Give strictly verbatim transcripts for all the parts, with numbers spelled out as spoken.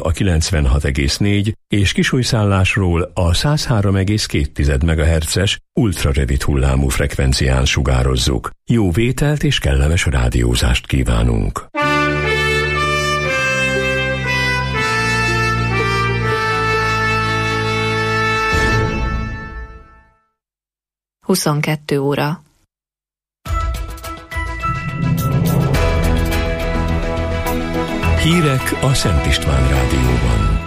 a kilencvenhat egész négy és Kisújszállásról a száz három egész két megahertzes ultrarövid hullámú frekvencián sugározzuk. Jó vételt és kellemes rádiózást kívánunk! huszonkettő óra. Hírek a Szent István Rádióban.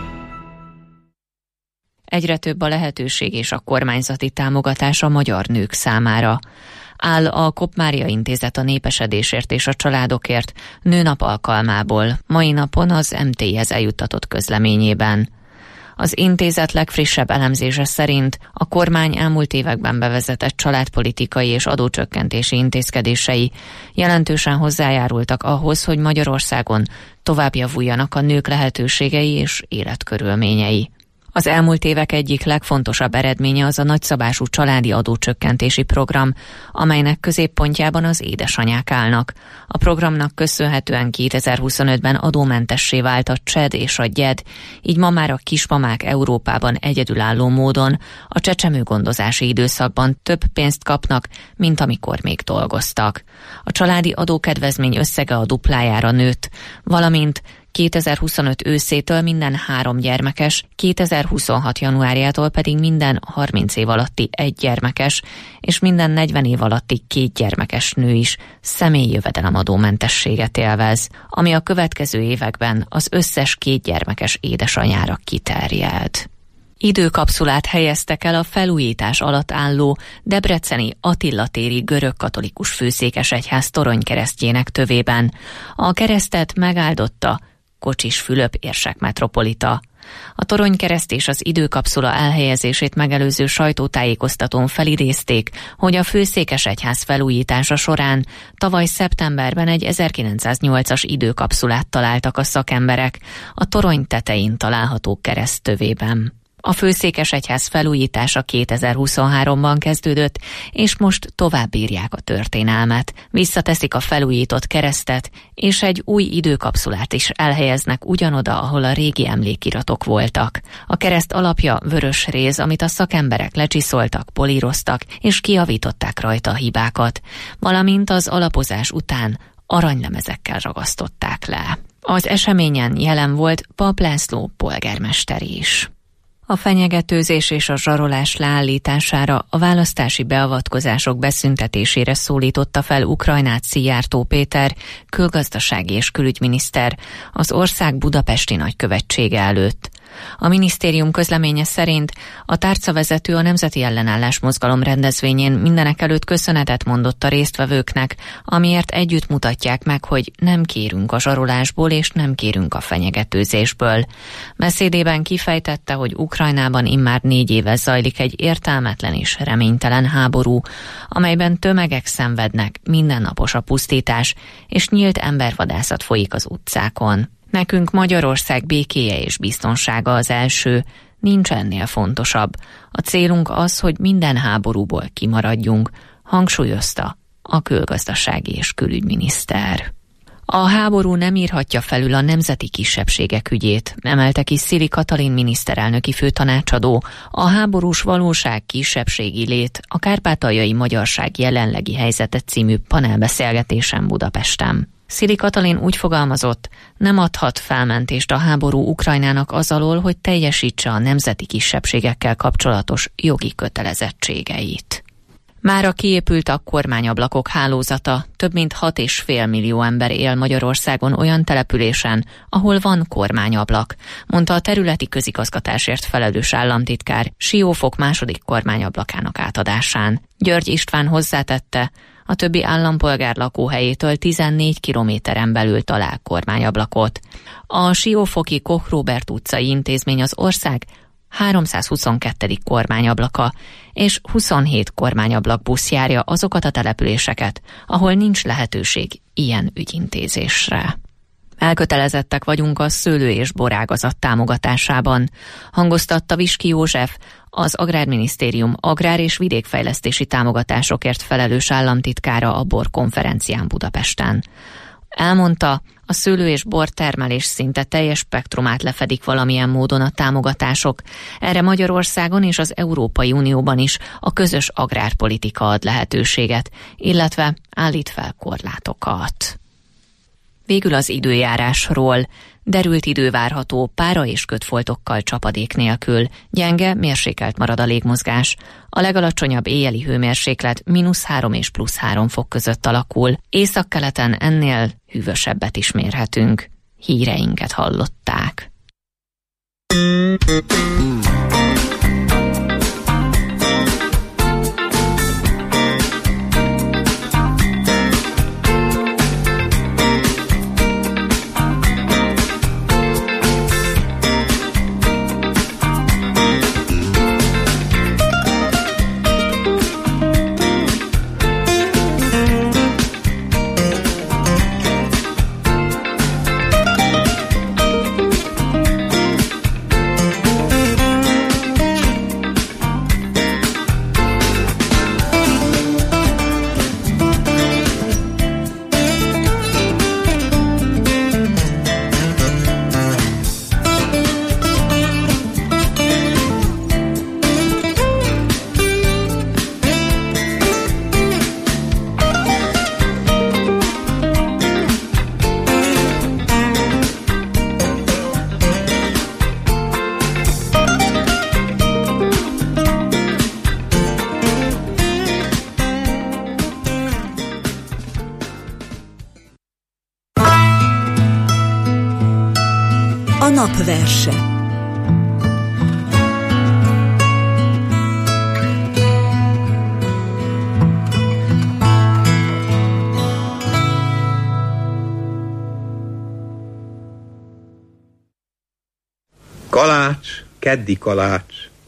Egyre több a lehetőség és a kormányzati támogatás a magyar nők számára. Áll a Kopp Mária Intézet a népesedésért és a családokért nőnap alkalmából, mai napon az em té i-hez eljuttatott közleményében. Az intézet legfrissebb elemzése szerint a kormány elmúlt években bevezetett családpolitikai és adócsökkentési intézkedései jelentősen hozzájárultak ahhoz, hogy Magyarországon tovább javuljanak a nők lehetőségei és életkörülményei. Az elmúlt évek egyik legfontosabb eredménye az a nagyszabású családi adócsökkentési program, amelynek középpontjában az édesanyák állnak. A programnak köszönhetően kétezer-huszonötben adómentessé vált a csedh és a gyed, így ma már a kismamák Európában egyedülálló módon a csecsemőgondozási időszakban több pénzt kapnak, mint amikor még dolgoztak. A családi adókedvezmény összege a duplájára nőtt, valamint kétezer-huszonöt őszétől minden három gyermekes, kétezer-huszonhat januárjától pedig minden harminc év alatti egy gyermekes, és minden negyven év alatti két gyermekes nő is személyi jövedelemadómentességet élvez, ami a következő években az összes két gyermekes édesanyára kiterjed. Időkapszulát helyeztek el a felújítás alatt álló debreceni Attila téri görögkatolikus főszékesegyház toronykeresztjének tövében. A keresztet megáldotta Kocsis Fülöp érsek metropolita. A toronykereszt és az időkapszula elhelyezését megelőző sajtótájékoztatón felidézték, hogy a főszékesegyház felújítása során tavaly szeptemberben egy ezerkilencszáznyolcas időkapszulát találtak a szakemberek a torony tetején található kereszt tövében. A főszékesegyház felújítása kétezer-huszonháromban kezdődött, és most tovább írják a történelmet. Visszateszik a felújított keresztet, és egy új időkapszulát is elhelyeznek ugyanoda, ahol a régi emlékiratok voltak. A kereszt alapja vörös réz, amit a szakemberek lecsiszoltak, políroztak, és kijavították rajta a hibákat, valamint az alapozás után aranylemezekkel ragasztották le. Az eseményen jelen volt Pap László polgármester is. A fenyegetőzés és a zsarolás leállítására, a választási beavatkozások beszüntetésére szólította fel Ukrajnát Szijjártó Péter, külgazdasági és külügyminiszter az ország budapesti nagykövetsége előtt. A minisztérium közleménye szerint a tárcavezető a Nemzeti Ellenállás Mozgalom rendezvényén mindenekelőtt köszönetet mondott a résztvevőknek, amiért együtt mutatják meg, hogy nem kérünk a zsarolásból és nem kérünk a fenyegetőzésből. Beszédében kifejtette, hogy Ukrajnában immár négy éve zajlik egy értelmetlen és reménytelen háború, amelyben tömegek szenvednek, mindennapos a pusztítás, és nyílt embervadászat folyik az utcákon. Nekünk Magyarország békéje és biztonsága az első, nincs ennél fontosabb. A célunk az, hogy minden háborúból kimaradjunk, hangsúlyozta a külgazdasági és külügyminiszter. A háború nem írhatja felül a nemzeti kisebbségek ügyét, emelte ki Szili Katalin miniszterelnöki főtanácsadó, a háborús valóság kisebbségi lét, a kárpátaljai magyarság jelenlegi helyzete című panelbeszélgetésen Budapesten. Szili Katalin úgy fogalmazott, nem adhat felmentést a háború Ukrajnának az alól, hogy teljesítse a nemzeti kisebbségekkel kapcsolatos jogi kötelezettségeit. Mára kiépült a kormányablakok hálózata, több mint hat és fél millió ember él Magyarországon olyan településen, ahol van kormányablak, mondta a területi közigazgatásért felelős államtitkár Siófok második kormányablakának átadásán. György István hozzátette, a többi állampolgár lakóhelyétől tizennégy kilométeren belül talál kormányablakot. A siófoki Koch Róbert utcai intézmény az ország háromszázhuszonkettő kormányablaka, és huszonhét kormányablak busz járja azokat a településeket, ahol nincs lehetőség ilyen ügyintézésre. Elkötelezettek vagyunk a szőlő- és borágazat támogatásában, hangoztatta Viski József, az Agrárminisztérium agrár- és vidékfejlesztési támogatásokért felelős államtitkára a BOR konferencián Budapesten. Elmondta, a szőlő- és bortermelés szinte teljes spektrumát lefedik valamilyen módon a támogatások. Erre Magyarországon és az Európai Unióban is a közös agrárpolitika ad lehetőséget, illetve állít fel korlátokat. Végül az időjárásról. Derült idő várható, pára és kötfoltokkal csapadék nélkül. Gyenge, mérsékelt marad a légmozgás. A legalacsonyabb éjjeli hőmérséklet mínusz három és plusz három fok között alakul. Északkeleten ennél hűvösebbet is mérhetünk. Híreinket hallották. A napverse. Kalács, keddi kalács.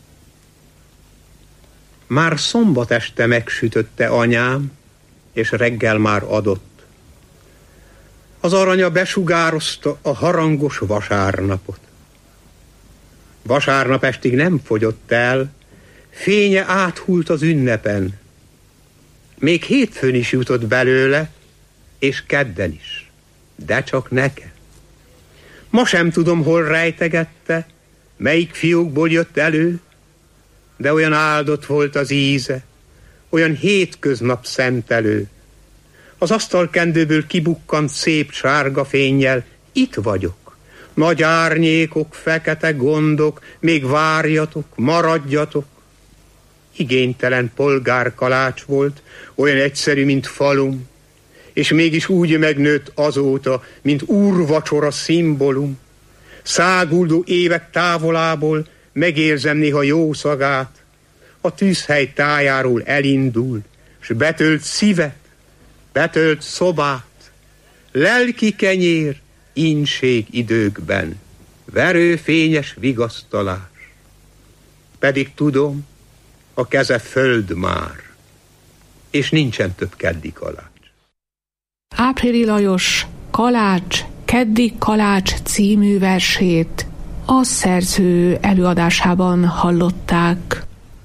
Már szombat este megsütötte anyám, és reggel már adott. Az aranya besugározta a harangos vasárnapot. Vasárnap estig nem fogyott el, fénye áthult az ünnepen. Még hétfőn is jutott belőle, és kedden is, de csak nekem. Ma sem tudom, hol rejtegette, melyik fiókból jött elő, de olyan áldott volt az íze, olyan hétköznap szentelő. Az asztalkendőből kibukkant szép sárga fénnyel, itt vagyok. Nagy árnyékok, fekete gondok, még várjatok, maradjatok. Igénytelen polgárkalács volt, olyan egyszerű, mint falum, és mégis úgy megnőtt azóta, mint úrvacsora szimbólum. Száguldó évek távolából megérzem néha jó szagát, a tűzhely tájáról elindul, s betölt szívet, betölt szobát, lelki kenyér, ínség időkben, verőfényes vigasztalás. Pedig tudom, a keze föld már, és nincsen több keddi kalács. Áprili Lajos Kalács, Keddi Kalács című versét a szerző előadásában hallották.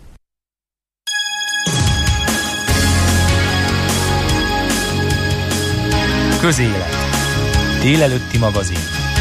Közélet. Délelőtti magazin.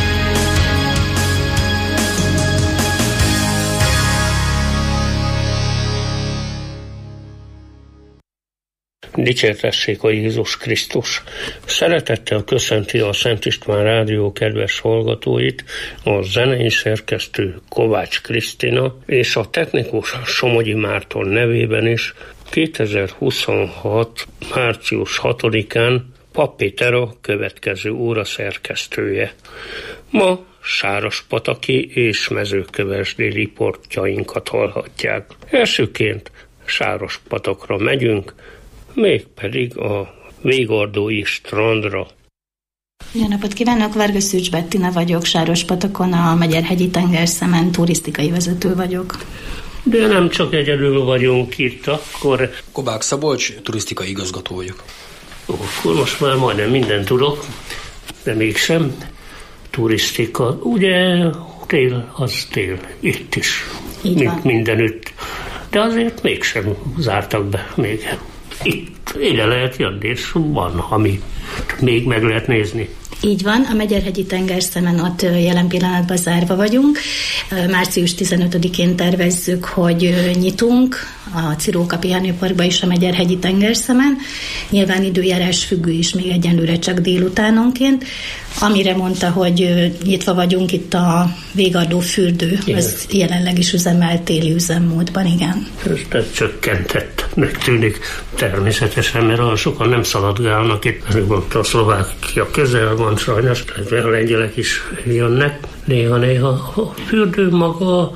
Dicsértessék a Jézus Krisztus! Szeretettel köszönti a Szent István Rádió kedves hallgatóit a zenei szerkesztő Kovács Krisztina, és a technikus Somogyi Márton nevében is kétezer-huszonhat. március hatodikán Papp Péter a következő óra szerkesztője. Ma Sárospataki és Mezőkövesdi riportjainkat hallhatják. Elsőként Sárospatakra megyünk, mégpedig a Végardói strandra. Jó napot kívánok, Varga Szűcs Bettina vagyok, Sárospatakon a Megyerhegyi tengerszemen turisztikai vezető vagyok. De nem csak egyedül vagyunk itt, akkor... Kobák Szabolcs, turisztikai igazgató vagyok. Ó, akkor most már majdnem mindent tudok, de mégsem. Turisztika, ugye tél az tél, itt is, mint mindenütt. De azért mégsem zártak be még. Itt ide lehet jönni, és van, ami még meg lehet nézni. Így van, a Megyerhegyi tengerszemen ott jelen pillanatban zárva vagyunk. március tizenötödikén tervezzük, hogy nyitunk a Ciróka Pihenőparkba is a Megyerhegyi tengerszemen. Nyilván időjárás függő is még egyenlőre csak délutánonként. Amire mondta, hogy nyitva vagyunk, itt a Végardó fürdő, igen. Az jelenleg is üzemel téli üzemmódban, igen. Ez csökkentettnek tűnik természetesen, mert olyan sokan nem szaladgálnak itt, mert a Szlovákia közel van sajnos, tehát a lengyelek is jönnek. Néha-néha a fürdő maga,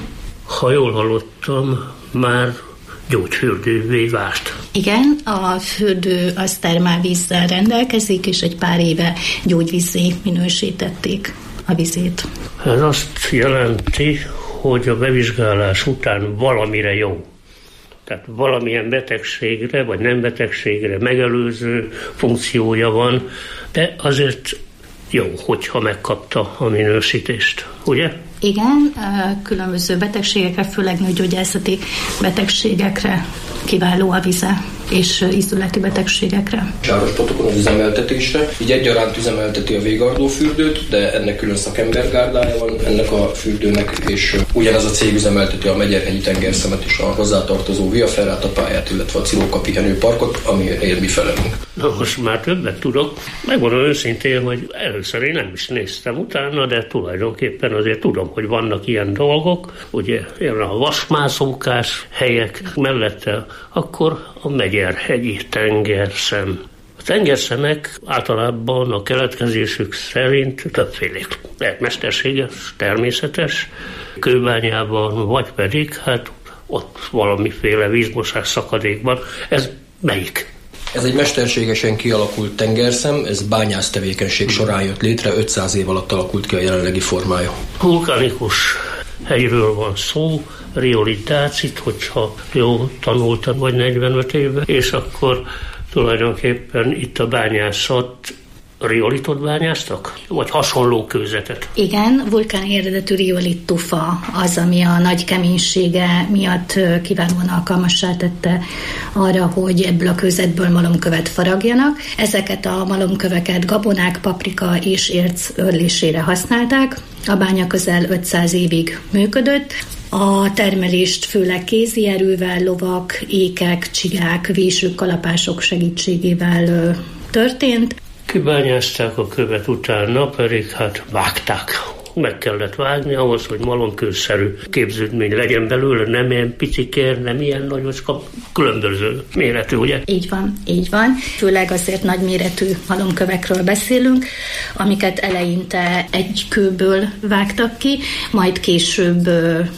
ha jól hallottam, már gyógyfürdővé vált. Igen, a fürdő az termálvízzel rendelkezik, és egy pár éve gyógyvízzé minősítették a vizét. Ez azt jelenti, hogy a bevizsgálás után valamire jó. Tehát valamilyen betegségre, vagy nem betegségre megelőző funkciója van, de azért jó, hogyha megkapta a minősítést, ugye? Igen, különböző betegségekre, főleg nőgyógyászati betegségekre kiváló a vize, és ízületi betegségekre. Sárospatokon az üzemeltetésre, így egyaránt üzemelteti a Végardó fürdőt, de ennek külön szakembergárdája van ennek a fürdőnek, és ugyanez a cég üzemelteti a Megyerhegyi tengerszemet és a hozzátartozó Via Ferrata pályát, illetve a Ciróka Pihenőparkot, amiért mi felelünk. Na most már többet tudok. Megmondom őszintén, hogy először én nem is néztem utána, de tulajdonképpen azért tudom, hogy vannak ilyen dolgok, ugye ilyen a vasmászókás helyek mellette, akkor a Megyerhegyi tengerszem. A tengerszemek általában a keletkezésük szerint többfélék. Lehet mesterséges, természetes, kőbányában, vagy pedig hát ott valamiféle vízmosás szakadékban. Ez melyik? Ez egy mesterségesen kialakult tengerszem, ez bányász tevékenység során jött létre, ötszáz év alatt alakult ki a jelenlegi formája. Vulkanikus hegyről van szó, riolitácit, hogyha jól tanultam, vagy negyvenöt éve, és akkor tulajdonképpen itt a bányászat riolitot bányáztak? Vagy hasonló kőzetet? Igen, vulkáni eredetű riolit tufa az, ami a nagy keménysége miatt kiválóan alkalmassá tette arra, hogy ebből a kőzetből malomkövet faragjanak. Ezeket a malomköveket gabonák, paprika és érc örlésére használták. A bánya közel ötszáz évig működött. A termelést főleg kézi erővel, lovak, ékek, csigák, vésők, kalapások segítségével történt. Kibányázták a követ utána, pedig hát vágták. Meg kellett vágni ahhoz, hogy malomkőszerű képződmény legyen belőle, nem ilyen picikér, nem ilyen nagyocska, különböző méretű, ugye? Így van, így van. Főleg azért nagyméretű malomkövekről beszélünk, amiket eleinte egy kőből vágtak ki, majd később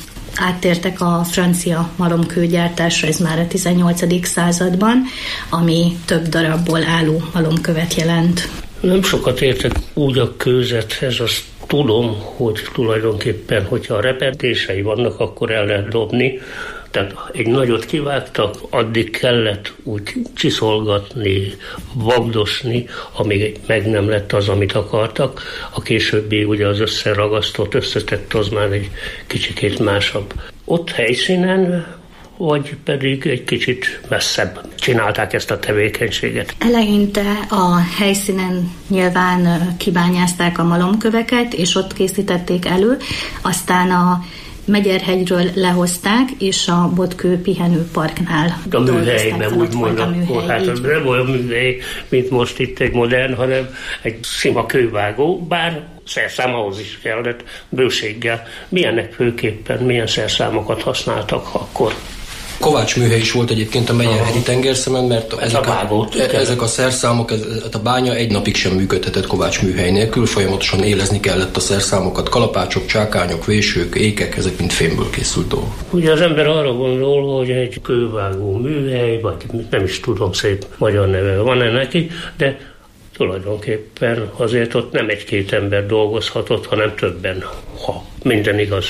áttértek a francia malomkőgyártásra, ez már a tizennyolcadik században, ami több darabból álló malomkövet jelent. Nem sokat értek úgy a kőzethez, azt tudom, hogy tulajdonképpen, hogyha a repedései vannak, akkor el lehet dobni. Tehát egy nagyot kivágtak, addig kellett úgy csiszolgatni, vagdosni, amíg meg nem lett az, amit akartak. A későbbi ugye az összeragasztott, összetett, az már egy kicsikét másabb. Ott helyszínen, vagy pedig egy kicsit messzebb csinálták ezt a tevékenységet? Eleinte a helyszínen nyilván kibányázták a malomköveket, és ott készítették elő, aztán a Megyerhegyről lehozták, és a Botkő pihenőparknál a műhelyben úgy mondom, hát ez nem olyan műhely, mint most itt egy modern, hanem egy sima kővágó, bár szerszám ahhoz is kellett bőséggel. Milyennek főképpen, milyen szerszámokat használtak akkor? Kovács műhely is volt egyébként a Megyerhegyi tengerszemen, mert ezek a, a, ezek a szerszámok, ez, a bánya egy napig sem működhetett Kovács műhely nélkül, folyamatosan élezni kellett a szerszámokat, kalapácsok, csákányok, vésők, ékek, ezek mind fémből készült dolgok. Ugye az ember arra gondol, hogy egy kővágó műhely, vagy nem is tudom, szép magyar neve van-e neki, de tulajdonképpen azért ott nem egy-két ember dolgozhatott, hanem többen, ha minden igaz.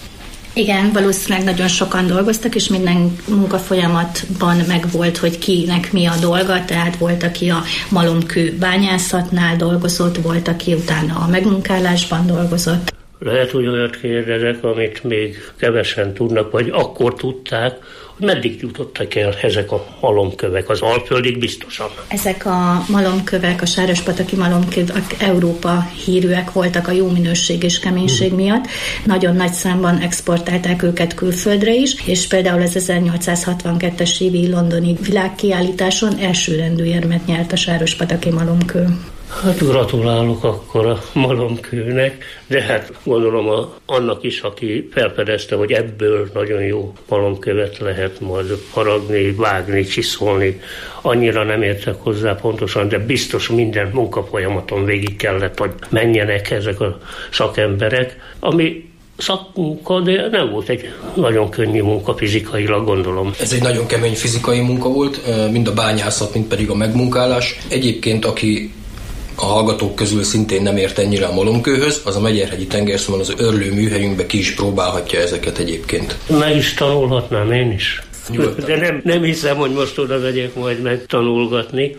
Igen, valószínűleg nagyon sokan dolgoztak, és minden munkafolyamatban megvolt, hogy kinek mi a dolga, tehát volt, aki a malomkő bányászatnál dolgozott, volt, aki utána a megmunkálásban dolgozott. Lehet, hogy olyat kérdezek, amit még kevesen tudnak, vagy akkor tudták, hogy meddig jutottak el ezek a malomkövek, az Alföldig biztosan. Ezek a malomkövek, a sárospataki malomkövek Európa hírűek voltak a jó minőség és keménység hmm. miatt. Nagyon nagy számban exportálták őket külföldre is, és például az ezernyolcszázhatvankettes évi londoni világkiállításon elsőrendű érmet nyert a sárospataki malomkő. Hát gratulálok akkor a malomkőnek, de hát gondolom a, annak is, aki felfedezte, hogy ebből nagyon jó malomkövet lehet majd faragni, vágni, csiszolni. Annyira nem értek hozzá pontosan, de biztos minden munkafolyamaton végig kellett, hogy menjenek ezek a szakemberek, ami szakmunka, de nem volt egy nagyon könnyű munka fizikailag, gondolom. Ez egy nagyon kemény fizikai munka volt, mind a bányászat, mind pedig a megmunkálás. Egyébként, aki a hallgatók közül szintén nem ért ennyire a malomkőhöz, az a Megyerhegyi tengerszemen az Örlő műhelyünkbe ki is próbálhatja ezeket egyébként. Meg is tanulhatnám én is. Nyugodtan. De nem, nem hiszem, hogy most oda megyek majd megtanulgatni.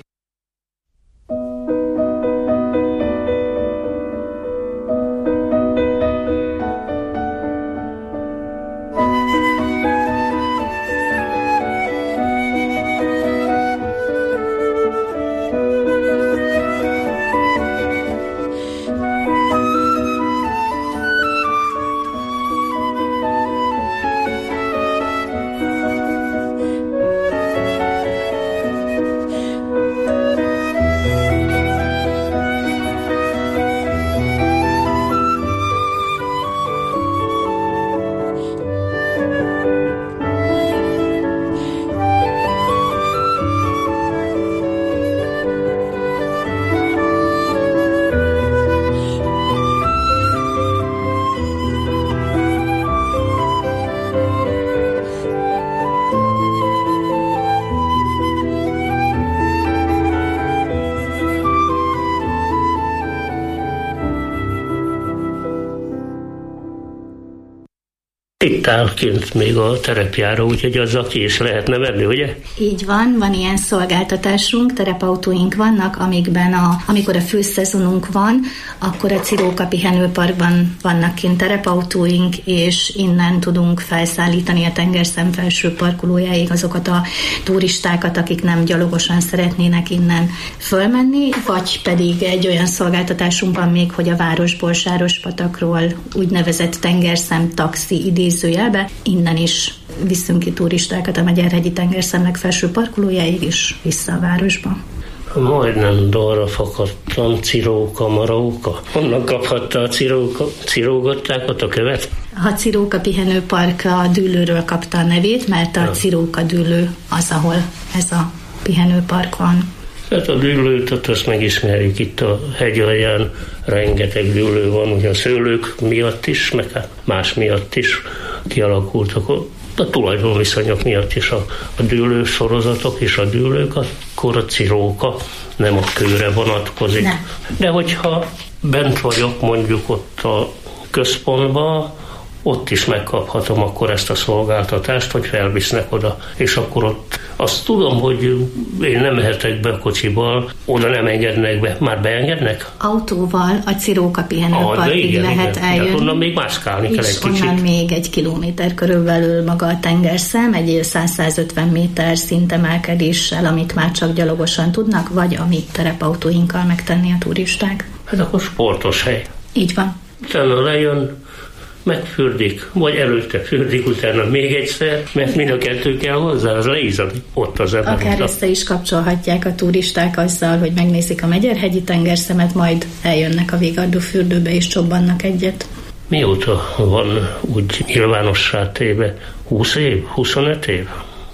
Itt áll kint még a terepjáró, úgyhogy azzal ki is lehetne menni, ugye? Így van, van ilyen szolgáltatásunk, terepautóink vannak, amikben a, amikor a főszezonunk van, akkor a Ciróka pihenőparkban vannak kint terepautóink, és innen tudunk felszállítani a tengerszem felső parkolójáig azokat a turistákat, akik nem gyalogosan szeretnének innen fölmenni, vagy pedig egy olyan szolgáltatásunk van még, hogy a városból, Sárospatakról úgynevezett tengerszem taxi idézőjelbe, innen is viszünk ki turistákat a Megyerhegyi tengerszemnek felső parkolójáig is vissza a városba. Majdnem dalra fakadtam, Ciróka, Maróka. Honnan kaphatta a Ciróka? Cirógatták ott a követ? A Ciróka pihenőpark a dűlőről kapta a nevét, mert a ja. Ciróka dűlő az, ahol ez a pihenőpark van. Hát a dűlőt, azt megismerjük itt a hegyalján, rengeteg dűlő van, ugye a szőlők miatt is, meg más miatt is kialakultak a tulajdonviszonyok miatt is a, a dűlő sorozatok és a dűlők, akkor a Ciróka nem a kőre vonatkozik. Nem. De hogyha bent vagyok mondjuk ott a központban, ott is megkaphatom akkor ezt a szolgáltatást, hogy felvisznek oda, és akkor ott azt tudom, hogy én nem mehetek be a kocsival, oda nem engednek be. Már beengednek? Autóval a Ciróka pihenőparkig ah, lehet igen. eljönni. Hát onnan még mászkálni kell egy kicsit. Onnan még egy kilométer körülbelül maga a tengerszem, egy száz-százötven méter szintemelkedéssel, amit már csak gyalogosan tudnak, vagy a mi terepautóinkkal megtenni a turisták. Hát akkor sportos hely. Így van. Utána lejön, megfürdik, vagy előtte fürdik, utána még egyszer, mert mind a kettő kell hozzá, az leízani ott az ember. Akár össze is kapcsolhatják a turisták azzal, hogy megnézik a Megyerhegyi tengerszemet, majd eljönnek a Végardó fürdőbe és csobbannak egyet. Mióta van úgy nyilvánossá téve? húsz év? huszonöt év?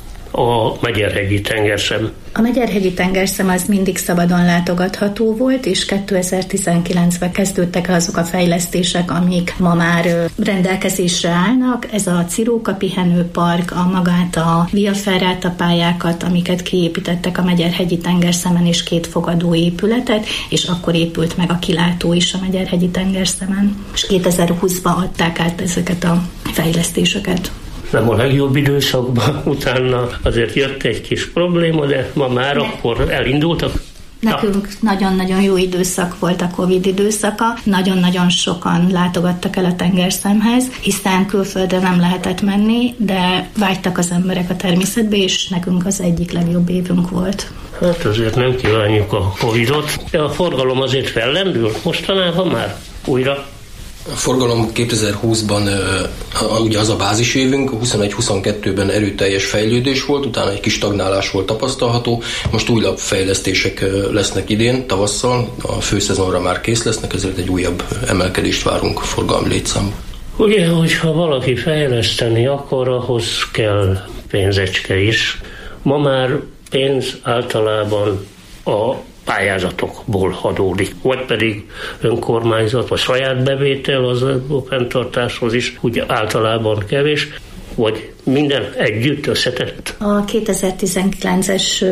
A Megyerhegyi tengerszem. A Megyerhegyi tengerszem az mindig szabadon látogatható volt, és kétezer-tizenkilencben kezdődtek azok a fejlesztések, amik ma már rendelkezésre állnak. Ez a Ciróka pihenőpark, a magát a Via Ferrata pályákat, amiket kiépítettek a Megyerhegyi tengerszemen, és két fogadó épületet, és akkor épült meg a kilátó is a Megyerhegyi tengerszemen. És kétezer-húszban adták át ezeket a fejlesztéseket. Nem a legjobb időszakban, utána azért jött egy kis probléma, de ma már ne. Akkor elindultak? Nekünk nagyon-nagyon jó időszak volt a Covid időszaka, nagyon-nagyon sokan látogattak el a tengerszemhez, hiszen külföldre nem lehetett menni, de vágytak az emberek a természetbe, és nekünk az egyik legjobb évünk volt. Hát azért nem kívánjuk a Covidot, de a forgalom azért fellendült mostanában már újra. A forgalom kétezer-húszban ugye az a bázisévünk, huszonegy-huszonkettőben erőteljes fejlődés volt, utána egy kis stagnálás volt tapasztalható, most újabb fejlesztések lesznek idén, tavasszal, a főszezonra már kész lesznek, ezért egy újabb emelkedést várunk a forgalmi létszámban. Ugye, hogyha valaki fejleszteni akar, ahhoz kell pénzecske is. Ma már pénz általában a pályázatokból adódik, vagy pedig önkormányzat, vagy saját bevétel az a fenntartáshoz is, úgy általában kevés, vagy minden együtt összetett. A kétezer-tizenkilences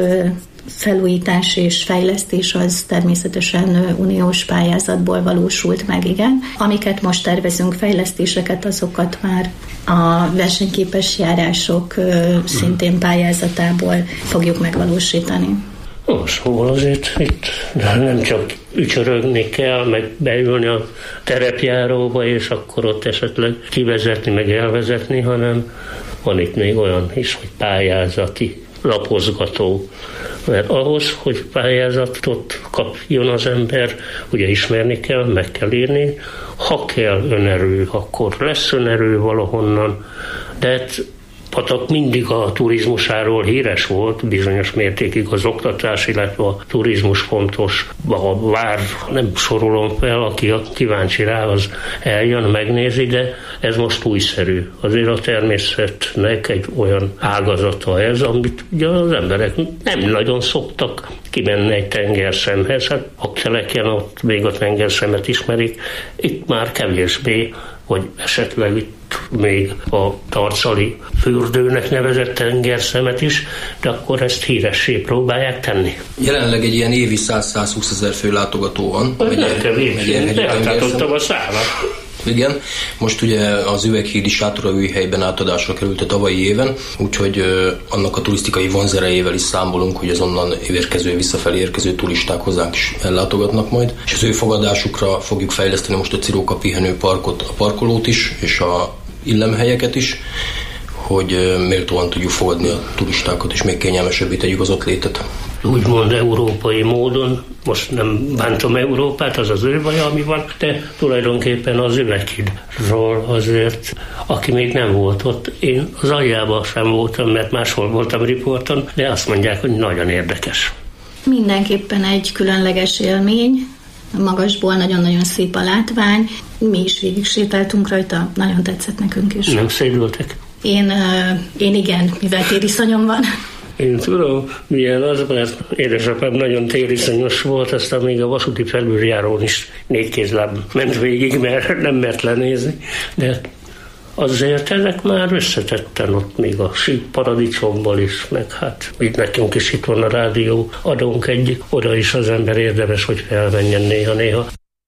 felújítás és fejlesztés az természetesen uniós pályázatból valósult meg, igen. Amiket most tervezünk fejlesztéseket, azokat már a versenyképes járások szintén pályázatából fogjuk megvalósítani. Szóval azért itt nem csak ücsörögni kell, meg beülni a terepjáróba, és akkor ott esetleg kivezetni, meg elvezetni, hanem van itt még olyan is, hogy pályázati lapozgató. Mert ahhoz, hogy pályázatot kapjon az ember, ugye ismerni kell, meg kell írni, ha kell önerő, akkor lesz önerő valahonnan, de Patak mindig a turizmusáról híres volt, bizonyos mértékig az oktatás, illetve a turizmus fontos. A vár nem sorolom fel, aki kíváncsi rá, az eljön, megnézi, de ez most újszerű. Azért a természetnek egy olyan ágazata ez, amit ugye az emberek nem nagyon szoktak kimenni egy tengerszemhez. Hát a keleken ott még a tengerszemet ismerik, itt már kevésbé, vagy esetleg itt még a tarcali fürdőnek nevezett tengerszemet is, de akkor ezt híressé próbálják tenni. Jelenleg egy ilyen évi száz-százhúsz ezer fő látogató van. Nem kevés, eltátottam a számat. Igen, most ugye az Üveghídi sátoraújhelyben átadásra került a tavalyi éven, úgyhogy annak a turisztikai vonzerejével is számolunk, hogy az onnan érkező, visszafelé érkező turisták hozzánk is ellátogatnak majd. És az ő fogadásukra fogjuk fejleszteni most a Ciróka pihenőparkot, a parkolót is, és a illemhelyeket is, hogy méltóan tudjuk fogadni a turistákat, és még kényelmesebbé tegyük az ott létet. Úgymond európai módon, most nem bántom Európát, az az ő baj, ami van, de tulajdonképpen az Üveghídról azért, aki még nem volt ott, én az aljában sem voltam, mert máshol voltam riporton, de azt mondják, hogy nagyon érdekes. Mindenképpen egy különleges élmény, magasból nagyon-nagyon szép a látvány, mi is végig sétáltunk rajta, nagyon tetszett nekünk is. Nem szédültek? Én, én igen, mivel tériszonyom van. Én tudom, milyen az, mert édesapám nagyon tériszonyos volt, aztán még a vasúti felüljárón is négy kézláb ment végig, mert nem mert lenézni, de azért ezek már összetetten ott még a sík paradicsomból is, meg hát itt nekünk is itt van a rádió, adunk egyik, oda is az ember érdemes, hogy felmenjen néha-néha.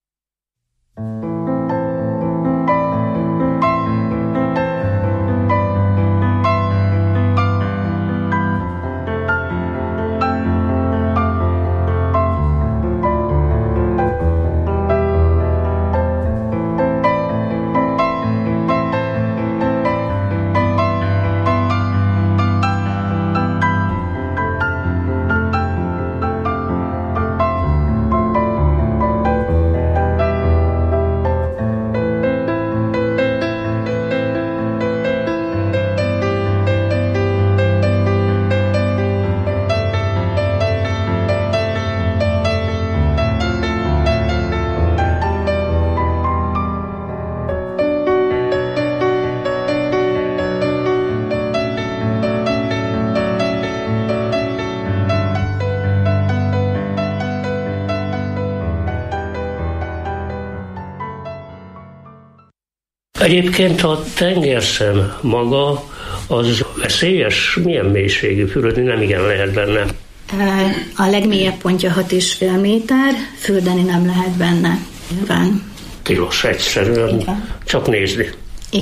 Egyébként a tengerszem maga az veszélyes, milyen mélységű fürödni nem igen lehet benne. A legmélyebb pontja hat és fél méter, fürdeni nem lehet benne. Nyilván. Tilos egyszerűen, igen. Csak nézni. Igen.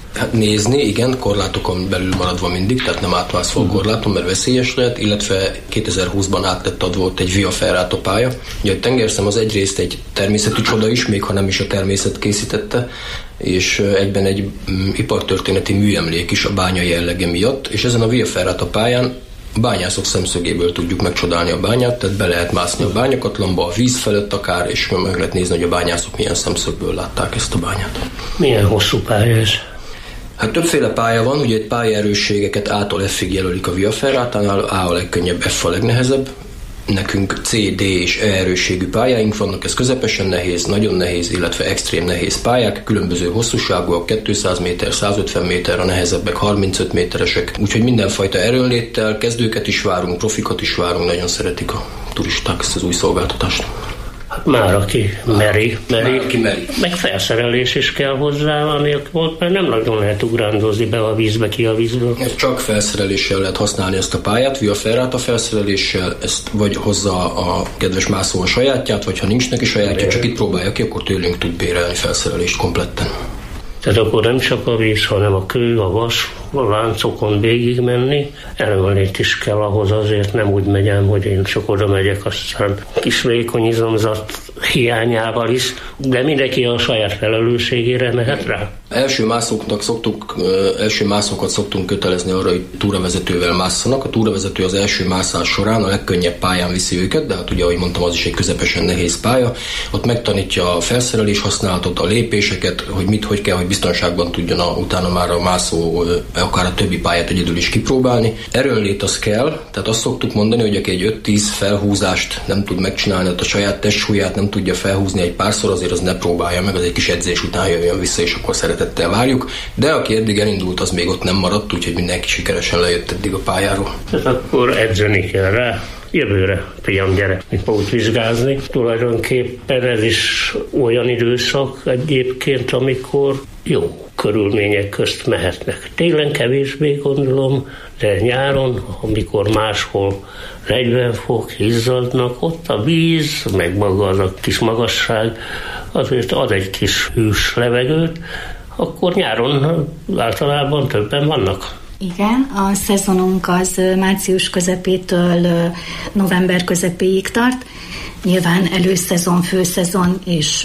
Hát nézni, igen, korlátokon belül maradva mindig, tehát nem átmászol uh-huh. korláton, mert veszélyes lehet, illetve kétezer-húszban át lett adva ott egy Via Ferrata pálya. Ugye a tengerszem az egyrészt egy természeti csoda is, még ha nem is a természet készítette, és egyben egy um, ipartörténeti műemlék is a bánya jellege miatt, és ezen a Via Ferrata pályán a bányászok szemszögéből tudjuk megcsodálni a bányát, tehát be lehet mászni a bányakatlamba, a víz felett akár, és meg lehet nézni, hogy a bányászok milyen szemszögből látták ezt a bányát. Milyen hosszú pálya ez? Hát többféle pálya van, ugye egy pályaerősségeket A-tól F-ig jelölik a Via Ferratánál, A a legkönnyebb, F a legnehezebb. Nekünk C, D és E erősségű pályáink vannak, ez közepesen nehéz, nagyon nehéz, illetve extrém nehéz pályák, különböző hosszúságúak, kétszáz méter, százötven méter, a nehezebbek harmincöt méteresek, úgyhogy mindenfajta erőnléttel, kezdőket is várunk, profikat is várunk, nagyon szeretik a turisták ezt az új szolgáltatást. Hát már aki meri, meri, már aki meri. Meg felszerelés is kell hozzá, anélkül, mert nem nagyon lehet ugrándozni be a vízbe, ki a vízből. Csak felszereléssel lehet használni ezt a pályát, Via Ferrata felszereléssel, ezt vagy hozza a kedves mászó a sajátját, vagy ha nincs neki sajátja, csak itt próbálja ki, akkor tőlünk tud bérelni felszerelést kompletten. Tehát akkor nem csak a víz, hanem a kő, a vas, a láncokon végig menni. Erőnlét is kell ahhoz, azért nem úgy megyem, hogy én csak oda megyek, aztán kis vékony izomzat hiányával is, de mindenki a saját felelősségére mehet rá. Első mászóknak szoktuk, első mászókat szoktunk kötelezni arra, hogy túravezetővel másszanak. A túravezető az első mászás során a legkönnyebb pályán viszi őket, de hát ugye, ahogy mondtam, az is egy közepesen nehéz pálya. Ott megtanítja a felszerelés használatot, a lépéseket, hogy mit, hogy kell, hogy biztonságban tudjon a, utána már a mászó akár a többi pályát egyedül is kipróbálni. Erőnlét az kell, tehát azt szoktuk mondani, hogy aki egy öt-tíz felhúzást nem tud megcsinálni, tehát a saját testsúlyát nem tudja felhúzni egy párszor, azért az ne próbálja meg, az egy kis edzés után jöjjön vissza, és akkor szeretettel várjuk. De aki eddig elindult, az még ott nem maradt, úgyhogy mindenki sikeresen lejött eddig a pályáról. Tehát akkor edzeni kell rá. Jövőre, fiam, gyere, mint fogunk vizsgázni. Tulajdonképpen ez is olyan időszak egyébként, amikor jó körülmények közt mehetnek. Télen kevésbé gondolom, de nyáron, amikor máshol negyven fok, izzadnak, ott a víz, meg maga az a kis magasság, azért ad egy kis hűs levegőt, akkor nyáron általában többen vannak. Igen, a szezonunk az március közepétől november közepéig tart. Nyilván előszezon, főszezon és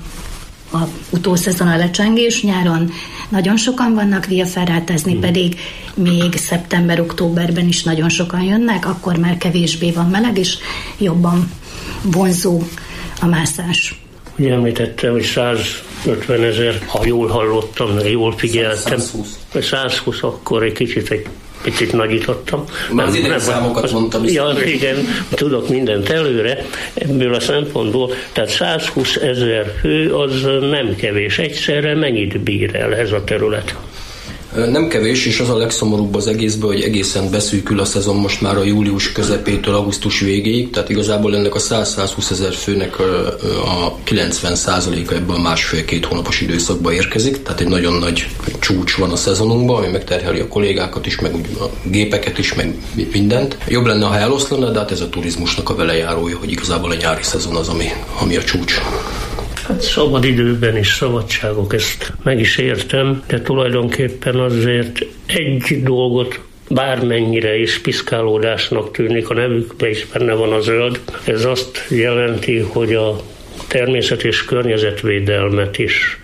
a utószezon a lecsengés. Nyáron nagyon sokan vannak Via Ferratázni, hmm. pedig még szeptember-októberben is nagyon sokan jönnek, akkor már kevésbé van meleg, és jobban vonzó a mászás. Ugye említettem, hogy százötven ezer, ha jól hallottam, jól figyeltem. száz húsz, akkor egy kicsit, egy picit nagyítottam. Már az idei számokat mondtam. Ja, igen, tudok mindent előre ebből a szempontból. Tehát százhúsz ezer fő az nem kevés. Egyszerre mennyit bír el ez a terület? Nem kevés, és az a legszomorúbb az egészben, hogy egészen beszűkül a szezon most már a július közepétől augusztus végéig, tehát igazából ennek a száz-százhúsz ezer főnek a kilencven százaléka ebben a másfél-két hónapos időszakban érkezik, tehát egy nagyon nagy csúcs van a szezonunkban, ami megterheli a kollégákat is, meg a gépeket is, meg mindent. Jobb lenne, ha eloszlana, de hát ez a turizmusnak a velejárója, hogy igazából a nyári szezon az, ami, ami a csúcs. Hát szabad időben is szabadságok, ezt meg is értem, de tulajdonképpen azért egy dolgot bármennyire is piszkálódásnak tűnik, a nevükben is benne van a zöld. Ez azt jelenti, hogy a természet és környezetvédelmet is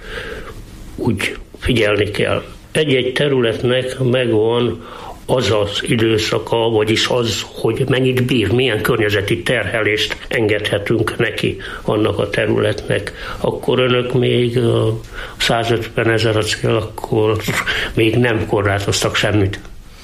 úgy figyelni kell. Egy-egy területnek megvan az az időszaka, vagyis az, hogy mennyit bír, milyen környezeti terhelést engedhetünk neki annak a területnek. Akkor önök még százötven ezer a cél, akkor még nem korlátoztak semmit.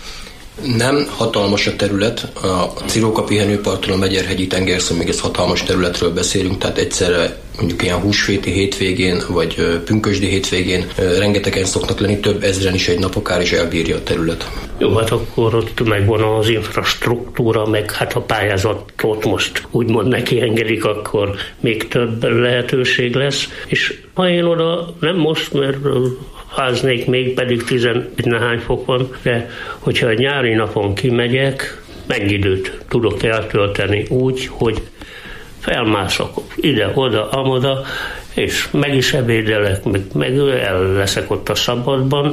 Nem, hatalmas a terület. A Ciróka pihenőparton, a Megyerhegyi tengerszem, még ez hatalmas területről beszélünk, tehát egyszerre mondjuk ilyen húsvéti hétvégén, vagy pünkösdi hétvégén rengetegen szoknak lenni, több ezren is egy nap akár, és elbírja a terület. Jó, hát akkor ott megvan az infrastruktúra, meg hát a pályázatot most úgymond neki engedik, akkor még több lehetőség lesz, és ha én oda nem most, mert háznék még, pedig tizennéhány fok van, de hogyha egy nyári napon kimegyek, mennyi időt tudok eltölteni úgy, hogy felmászok ide-oda, amoda, és meg is ebédelek, meg, meg el leszek ott a szabadban.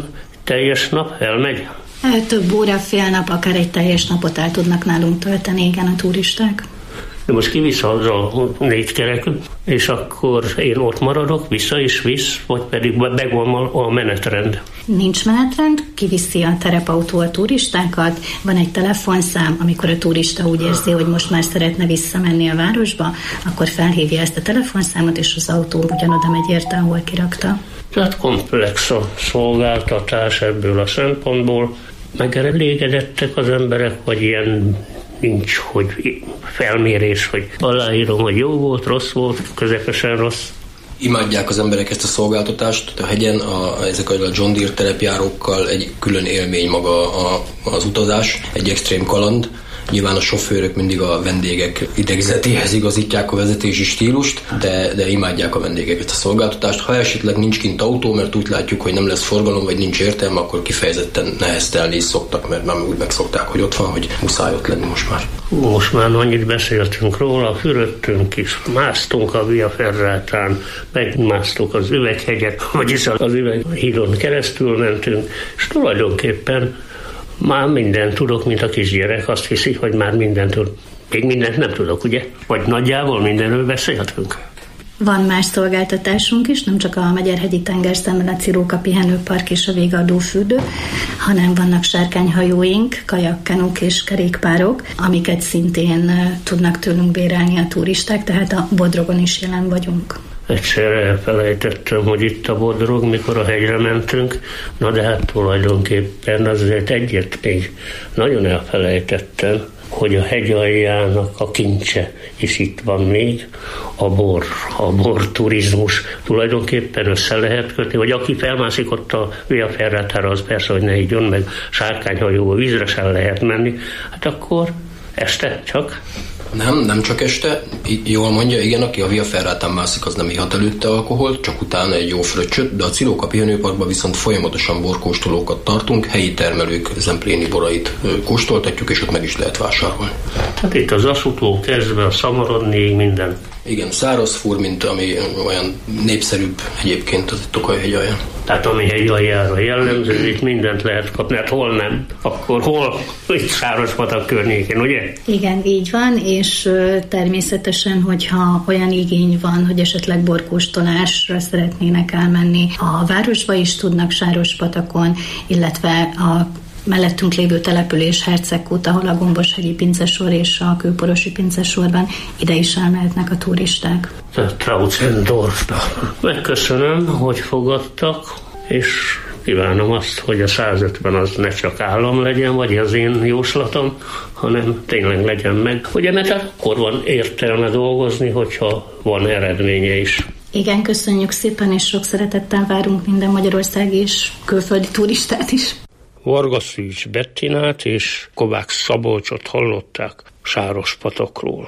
teljes nap elmegy? Több óra, fél nap, akár egy teljes napot el tudnak nálunk tölteni, igen, a turisták. De most kivisz az a négy kerekű, és akkor én ott maradok, vissza is visz, vagy pedig megvan a menetrend? Nincs menetrend, kiviszi a terepautó a turistákat, van egy telefonszám, amikor a turista úgy érzi, hogy most már szeretne visszamenni a városba, akkor felhívja ezt a telefonszámot, és az autó ugyanoda megy érte, ahol kirakta. Tehát komplex a szolgáltatás ebből a szempontból. Megelégedettek az emberek, vagy ilyen nincs, hogy felmérés, hogy aláírom, hogy jó volt, rossz volt, közepesen rossz. Imádják az emberek ezt a szolgáltatást. A hegyen a, ezek a John Deere terepjárókkal egy külön élmény maga a, az utazás, egy extrém kaland. Nyilván a sofőrök mindig a vendégek idegzetéhez igazítják a vezetési stílust, de, de imádják a vendégek ezt a szolgáltatást. Ha esetleg nincs kint autó, mert úgy látjuk, hogy nem lesz forgalom, vagy nincs értelme, akkor kifejezetten neheztelni is szoktak, mert már úgy megszokták, hogy ott van, hogy muszáj ott lenni most már. Most már annyit beszéltünk róla, fürödtünk is, másztunk a Via Ferratán, megmásztuk az Üveghegyet, vagyis az Üveghídon keresztül mentünk, és tulajdonképpen már mindent tudok, mint a kisgyerek, azt hiszi, hogy már mindent tud. Még mindent nem tudok, ugye? Vagy nagyjából mindenről beszélhetünk. Van más szolgáltatásunk is, nem csak a Megyerhegyi tengerszemben a Ciróka pihenőpark és a Végardó fürdő, hanem vannak sárkányhajóink, kajakkenuk és kerékpárok, amiket szintén tudnak tőlünk bérelni a turisták, tehát a Bodrogon is jelen vagyunk. Egyszer elfelejtettem, hogy itt a Bodrog, mikor a hegyre mentünk, na de hát tulajdonképpen azért egyet még nagyon elfelejtettem, hogy a hegy aljának a kincse is itt van még, a bor, a bor turizmus tulajdonképpen össze lehet kötni, vagy aki felmászik ott a Via Ferratára, az persze, hogy ne igyon, meg sárkányhajóval vízre sem lehet menni, hát akkor este csak. Nem, nem csak este. I- jól mondja, igen, aki a Via Ferratán mászik, az nem ihat előtte alkoholt, csak utána egy jó fröccsöt, de a Ciróka pihenőparkban viszont folyamatosan borkóstolókat tartunk, helyi termelők zempléni borait kóstoltatjuk, és ott meg is lehet vásárolni. Hát itt az Asuttól kezdve a Szamarodnéig minden. Igen, szárazfúr, mint ami olyan népszerűbb egyébként az Tokaj-hegy alján. Tehát ami hegy aljára jellemző, itt mindent lehet kapni, hát hol nem, akkor hol itt Sárospatak környékén, ugye? Igen, így van, és természetesen, hogyha olyan igény van, hogy esetleg borkóstolásra szeretnének elmenni, a városba is tudnak Sárospatakon, illetve a mellettünk lévő település Hercegkút, ahol a Gomboshegyi pincesor és a Kőporosi pincesorban ide is elmehetnek a turisták. Trautzendorfba. Megköszönöm, hogy fogadtak, és kívánom azt, hogy a százötven az ne csak állam legyen, vagy az én jóslatom, hanem tényleg legyen meg. Ugye, mert akkor van értelme dolgozni, hogyha van eredménye is. Igen, köszönjük szépen, és sok szeretettel várunk minden magyarországi és külföldi turistát is. Varga Szűcs Bettinát és Kovács Szabolcsot hallották Sárospatakról.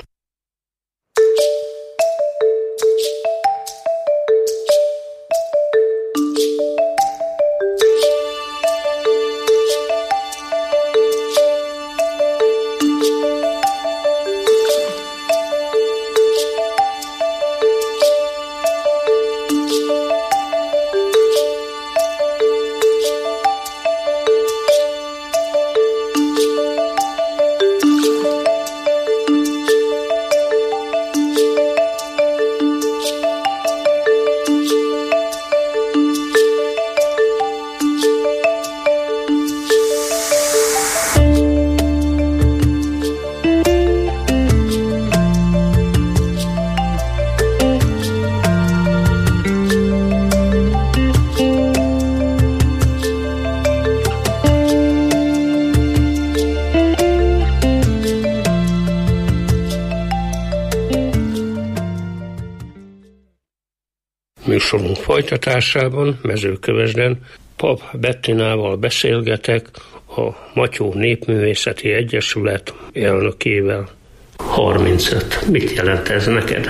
Műsorunk folytatásában Mezőkövesden Pap Bettinával beszélgetek, a Matyó Népművészeti Egyesület elnökével. harmincöt. Mit jelent ez neked?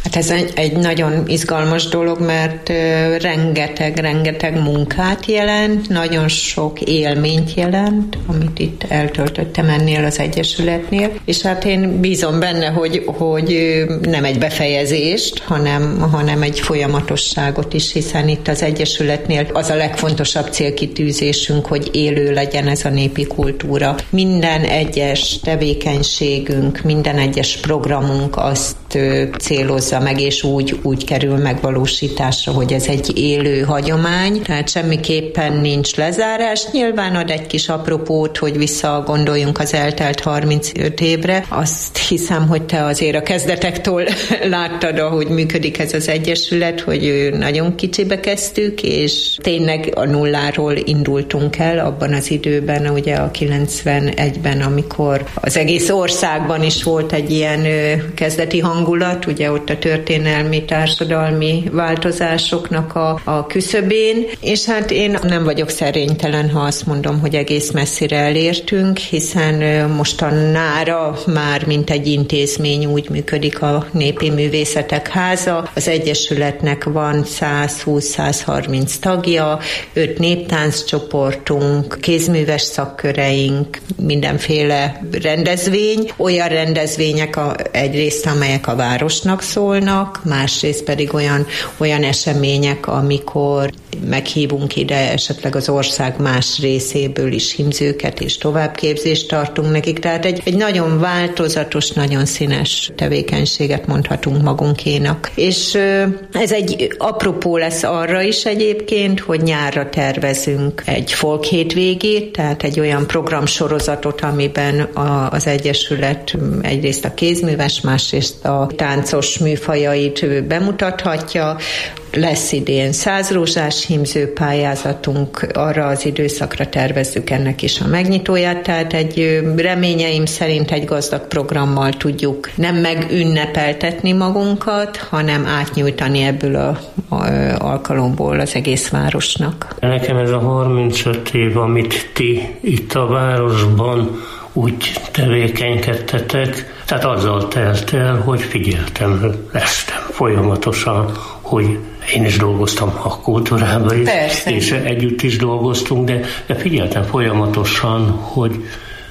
Hát ez egy, egy nagyon izgalmas dolog, mert rengeteg-rengeteg munkát jelent, nagyon sok élményt jelent, amit itt eltöltöttem ennél az Egyesületnél, és hát én bízom benne, hogy, hogy nem egy befejezést, hanem, hanem egy folyamatosságot is, hiszen itt az Egyesületnél az a legfontosabb célkitűzésünk, hogy élő legyen ez a népi kultúra. Minden egyes tevékenységünk, minden egyes programunk azt célozza meg, és úgy, úgy kerül megvalósításra, hogy ez egy élő hagyomány, tehát semmiképpen nincs lezárás. Nyilván ad egy kis apropót, hogy visszagondoljunk az eltelt harmincöt évre. Azt hiszem, hogy te azért a kezdetektől láttad, ahogy működik ez az Egyesület, hogy nagyon kicsibe kezdtük, és tényleg a nulláról indultunk el abban az időben, ugye a kilencvenegyben, amikor az egész országban is volt egy ilyen kezdeti hangulat, ugye ott a történelmi, társadalmi változásoknak a, a küszöbén, és hát én nem vagyok szerénytelen, ha azt mondom, hogy egész messzire elértünk, hiszen mostanára már mint egy intézmény úgy működik a Népi Művészetek Háza. Az Egyesületnek van száz húsz-száz harminc tagja, öt néptánccsoportunk, kézműves szakköreink, mindenféle rendezvény, olyan rendezvények a, egyrészt, amelyek a városnak szólnak, másrészt pedig olyan, olyan események, amikor meghívunk ide esetleg az ország más részéből is hímzőket, és továbbképzést tartunk nekik. Tehát egy, egy nagyon változatos, nagyon színes tevékenységet mondhatunk magunkénak. És ez egy apropó lesz arra is egyébként, hogy nyárra tervezünk egy folk hétvégét, tehát egy olyan programsorozatot, amiben a, az Egyesület egyrészt a kézműves, másrészt a táncos műfajait bemutathatja. Lesz idén százrózsás hímző pályázatunk, arra az időszakra tervezzük ennek is a megnyitóját, tehát egy reményeim szerint egy gazdag programmal tudjuk nem megünnepeltetni magunkat, hanem átnyújtani ebből a, a alkalomból az egész városnak. Nekem ez a harmincöt év, amit ti itt a városban úgy tevékenykedtetek, tehát azzal telt el, hogy figyeltem, lesztem folyamatosan, hogy én is dolgoztam a kultúrában is, persze, és együtt is dolgoztunk, de, de figyeltem folyamatosan, hogy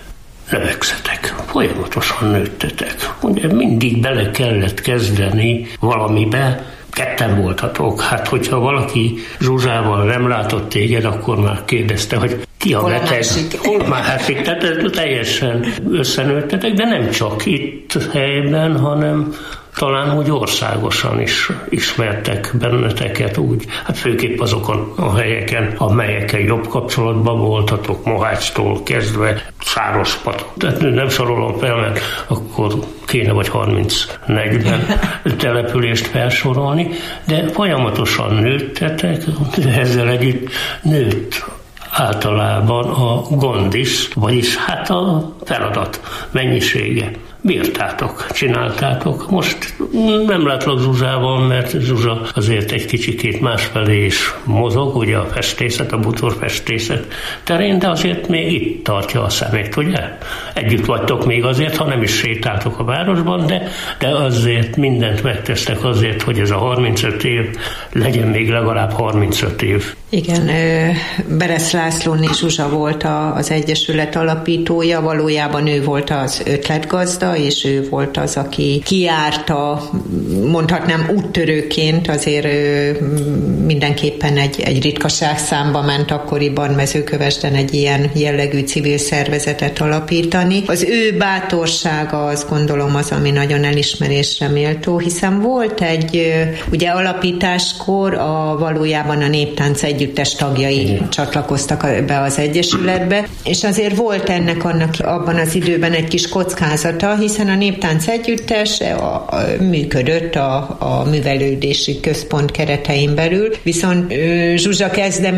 növekszetek, folyamatosan nőttetek. Ugye mindig bele kellett kezdeni valamibe, ketten voltatok. Hát, hogyha valaki Zsuzsával nem látott téged, akkor már kérdezte, hogy ki a beteg, hol másik. Tehát teljesen összenőttetek, de nem csak itt helyben, hanem talán úgy országosan is ismertek benneteket úgy, hát főképp azokon a helyeken, amelyekkel jobb kapcsolatban voltatok, Mohácstól kezdve Szárospatak. Tehát nem sorolom fel, mert akkor kéne vagy harminc-negyven települést felsorolni, de folyamatosan nőttetek, ezzel együtt nőtt általában a gond is, vagyis hát a feladat mennyisége. Bírtátok, csináltátok. Most nem látlak Zsuzsával, mert Zsuzsa azért egy kicsikét másfelé is mozog, ugye a festészet, a bútorfestészet terén, de azért még itt tartja a szemét, ugye? Együtt vagytok még azért, ha nem is sétáltok a városban, de, de azért mindent megtesztek azért, hogy ez a harmincöt év legyen még legalább harmincöt év. Igen, Beresz Lászlóné Zsuzsa volt az Egyesület alapítója, valójában ő volt az ötletgazda, és ő volt az, aki kijárta, mondhatnám úttörőként, azért mindenképpen egy, egy ritkaság számba ment akkoriban Mezőkövesden egy ilyen jellegű civil szervezetet alapítani. Az ő bátorsága, azt gondolom, az, ami nagyon elismerésre méltó, hiszen volt egy, ugye alapításkor a valójában a néptánc együttes tagjai Igen. csatlakoztak be az Egyesületbe, és azért volt ennek annak abban az időben egy kis kockázata, hiszen a néptánc együttes a, a, működött a, a művelődési központ keretein belül, viszont ő, Zsuzsa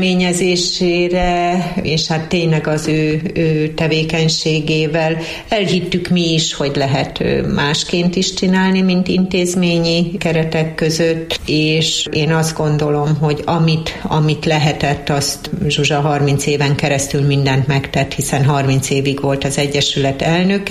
kezdeményezésére, és hát tényleg az ő, ő tevékenységével elhittük mi is, hogy lehet másként is csinálni, mint intézményi keretek között, és én azt gondolom, hogy amit, amit lehetett, azt Zsuzsa harminc éven keresztül mindent megtett, hiszen harminc évig volt az Egyesület elnöke,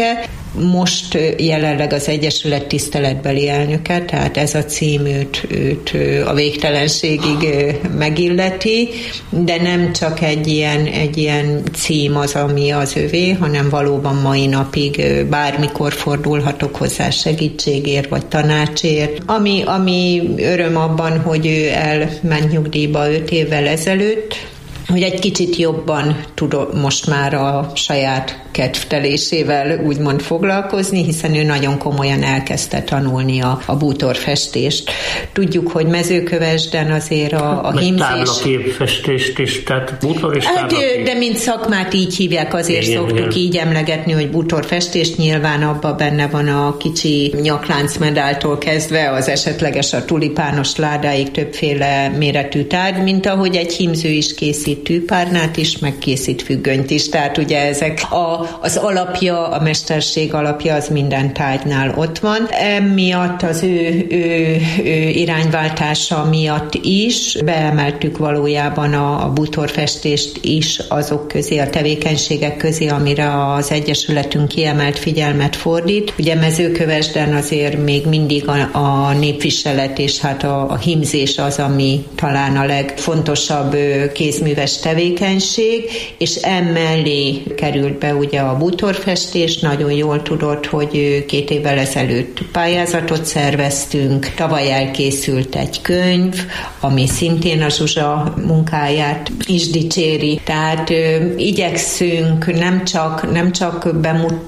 most jelenleg az Egyesület tiszteletbeli elnöke, tehát ez a cím őt, őt a végtelenségig megilleti, de nem csak egy ilyen, egy ilyen cím az, ami az övé, hanem valóban mai napig bármikor fordulhatok hozzá segítségért vagy tanácsért. Ami, ami öröm abban, hogy ő elment nyugdíjba öt évvel ezelőtt, hogy egy kicsit jobban tud most már a saját kedvtelésével úgymond foglalkozni, hiszen ő nagyon komolyan elkezdte tanulni a, a bútorfestést. Tudjuk, hogy Mezőkövesden azért a, a hímzés... Táblaképfestést is, tehát bútor és táblakép. Hát, de mint szakmát így hívják, azért igen, szoktuk igen. így emlegetni, hogy bútorfestést, nyilván abban benne van a kicsi nyakláncmedáltól kezdve az esetleges a tulipános ládáig többféle méretű tárgy, mint ahogy egy hímző is készít tűpárnát is, meg készít függönyt is, tehát ugye ezek a, az alapja, a mesterség alapja az minden tárgynál ott van. Emiatt az ő, ő, ő irányváltása miatt is beemeltük valójában a, a bútorfestést is azok közé, a tevékenységek közé, amire az Egyesületünk kiemelt figyelmet fordít. Ugye Mezőkövesden azért még mindig a, a népviselet és hát a, a hímzés az, ami talán a legfontosabb kézműves tevékenység, és emellé került be ugye a bútorfestés. Nagyon jól tudod, hogy két évvel ezelőtt pályázatot szerveztünk, tavaly elkészült egy könyv, ami szintén a Zsuzsa munkáját is dicséri. Tehát ö, igyekszünk nem csak, nem csak bemutatni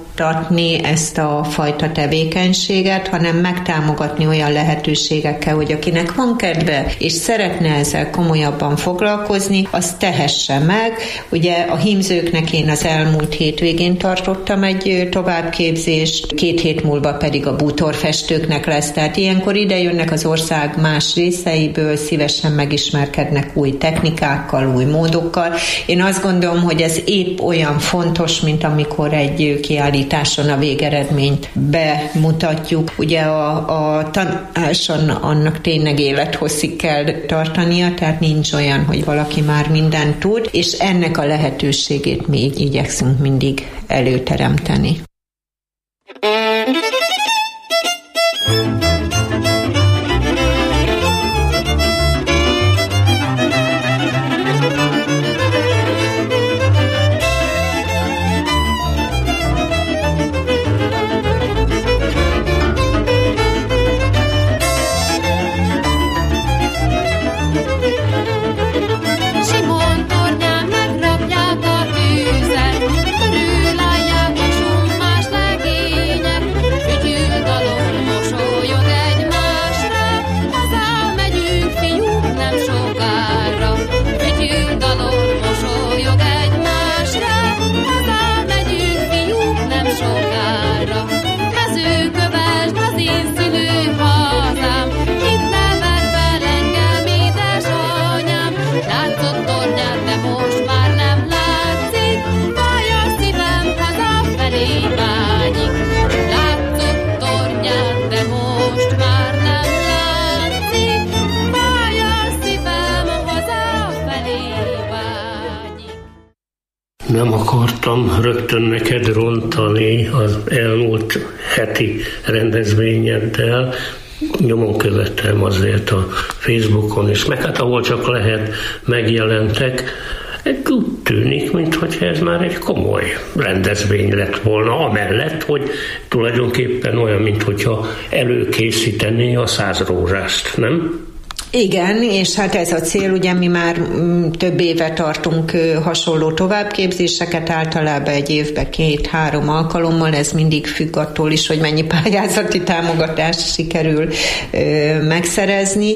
ezt a fajta tevékenységet, hanem megtámogatni olyan lehetőségekkel, hogy akinek van kedve, és szeretne ezzel komolyabban foglalkozni, az tehesse meg. Ugye a hímzőknek én az elmúlt hétvégén tartottam egy továbbképzést, két hét múlva pedig a bútorfestőknek lesz, tehát ilyenkor ide jönnek az ország más részeiből, szívesen megismerkednek új technikákkal, új módokkal. Én azt gondolom, hogy ez épp olyan fontos, mint amikor egy kiállítás a végeredményt bemutatjuk. Ugye a, a tanuláson annak tényleg élethosszig kell tartania, tehát nincs olyan, hogy valaki már mindent tud, és ennek a lehetőségét mi így igyekszünk mindig előteremteni. Nem akartam rögtön neked rontani az elmúlt heti rendezvényeddel. Nyomon követtem azért a Facebookon is, meg hát ahol csak lehet megjelentek. Úgy tűnik, mintha ez már egy komoly rendezvény lett volna, amellett, hogy tulajdonképpen olyan, mintha előkészítené a százrózsást, nem? Igen, és hát ez a cél, ugye mi már több éve tartunk hasonló továbbképzéseket, általában egy évben két-három alkalommal, ez mindig függ attól is, hogy mennyi pályázati támogatást sikerül megszerezni.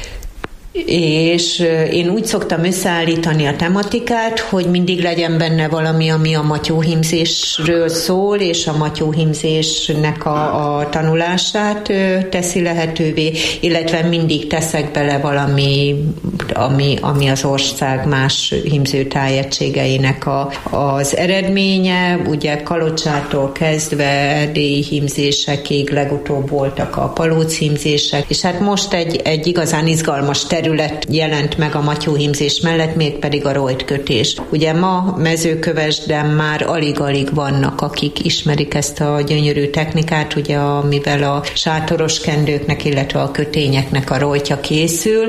És én úgy szoktam összeállítani a tematikát, hogy mindig legyen benne valami, ami a matyóhímzésről szól, és a matyóhímzésnek a, a tanulását teszi lehetővé, illetve mindig teszek bele valami, ami, ami az ország más hímzőtájegységeinek a, az eredménye. Ugye Kalocsától kezdve erdélyi hímzésekig, legutóbb voltak a palóc hímzések, és hát most egy, egy igazán izgalmas terület terület jelent meg a matyóhímzés mellett, mégpedig a rojtkötés. Ugye ma Mezőkövesden már alig-alig vannak, akik ismerik ezt a gyönyörű technikát, ugye amivel a sátoros kendőknek, illetve a kötényeknek a rojtja készül,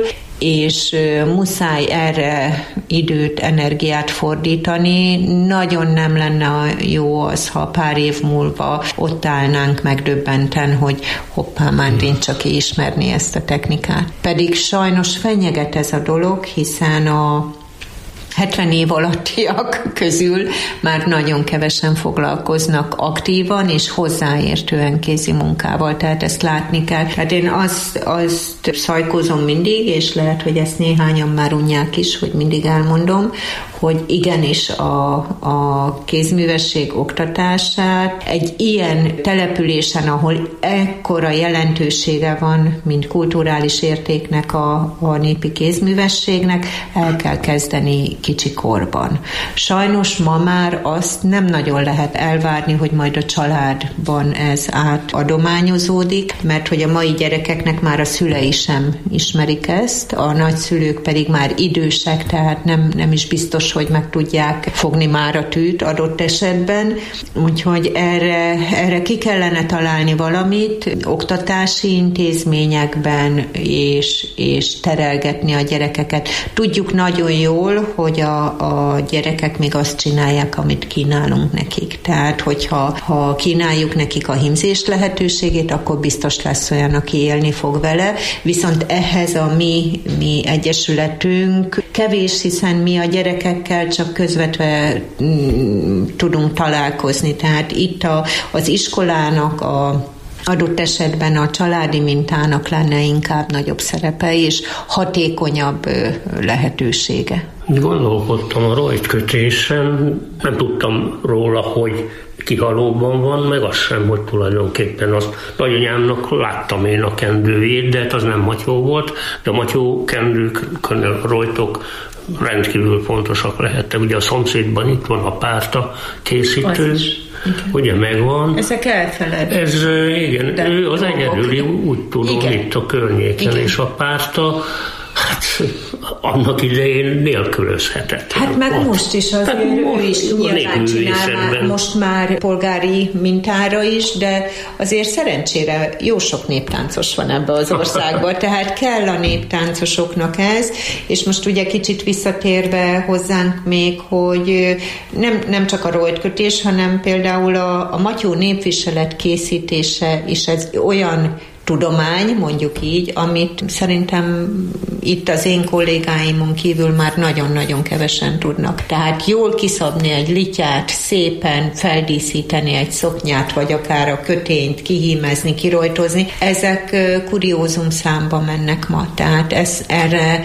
és muszáj erre időt, energiát fordítani. Nagyon nem lenne jó az, ha pár év múlva ott állnánk megdöbbenten, hogy hoppá, már nincs csak ismerni ezt a technikát. Pedig sajnos fenyeget ez a dolog, hiszen a hetven év alattiak közül már nagyon kevesen foglalkoznak aktívan és hozzáértően kézi munkával, tehát ezt látni kell. Hát én azt, azt szajkozom mindig, és lehet, hogy ezt néhányan már unják is, hogy mindig elmondom, hogy igenis a, a kézművesség oktatását egy ilyen településen, ahol ekkora jelentősége van, mint kulturális értéknek a, a népi kézművességnek, el kell kezdeni kicsi korban. Sajnos ma már azt nem nagyon lehet elvárni, hogy majd a családban ez átadományozódik, mert hogy a mai gyerekeknek már a szülei sem ismerik ezt, a nagyszülők pedig már idősek, tehát nem, nem is biztos, hogy meg tudják fogni már a tűt adott esetben. Úgyhogy erre, erre ki kellene találni valamit oktatási intézményekben, és, és terelgetni a gyerekeket. Tudjuk nagyon jól, hogy a, a gyerekek még azt csinálják, amit kínálunk nekik. Tehát, hogyha ha kínáljuk nekik a hímzés lehetőségét, akkor biztos lesz olyan, aki élni fog vele. Viszont ehhez a mi, mi egyesületünk kevés, hiszen mi a gyerekekkel csak közvetve mm, tudunk találkozni. Tehát itt a, az iskolának a adott esetben a családi mintának lenne inkább nagyobb szerepe és hatékonyabb lehetősége. Gondolkodtam a rojtkötésen, nem tudtam róla, hogy kihalóban van, meg az sem, hogy tulajdonképpen az nagyanyámnak láttam én a kendőjét, de hát az nem matyó volt, de a matyó kendők, a rojtok rendkívül fontosak lehettek. Ugye a szomszédban itt van a párta készítő, ugye megvan. Ezek elfelednek. Ez igen, de ő az egyedüli, úgy tudom, igen. Itt a környéken, igen. És a párta, hát annak idején nélkülözhetett. Hát meg ott. Most is azért hát ő is nyilván csinál, most már polgári mintára is, de azért szerencsére jó sok néptáncos van ebbe az országban, tehát kell a néptáncosoknak ez, és most ugye kicsit visszatérve hozzánk még, hogy nem, nem csak a rojtkötés, hanem például a, a matyó népviselet készítése is ez olyan tudomány, mondjuk így, amit szerintem itt az én kollégáimon kívül már nagyon-nagyon kevesen tudnak. Tehát jól kiszabni egy lityát, szépen feldíszíteni egy szoknyát, vagy akár a kötényt kihímezni, kirojtozni, ezek kuriózum számba mennek ma. Tehát ez, erre,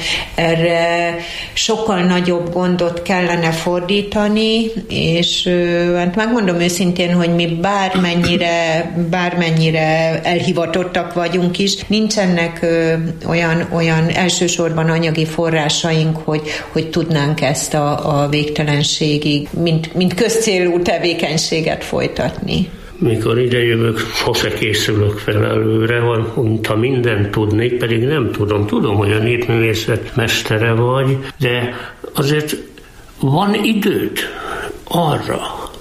erre sokkal nagyobb gondot kellene fordítani, és hát megmondom őszintén, hogy mi bármennyire, bármennyire elhivatottak vagyunk is, nincsenek ö, olyan, olyan elsősorban anyagi forrásaink, hogy, hogy tudnánk ezt a, a végtelenségig, mint, mint közcélú tevékenységet folytatni. Mikor idejövök, sose készülök fel előre, van, mintha mindent tudnék, pedig nem tudom. Tudom, hogy a népművészet mestere vagy, de azért van időd arra,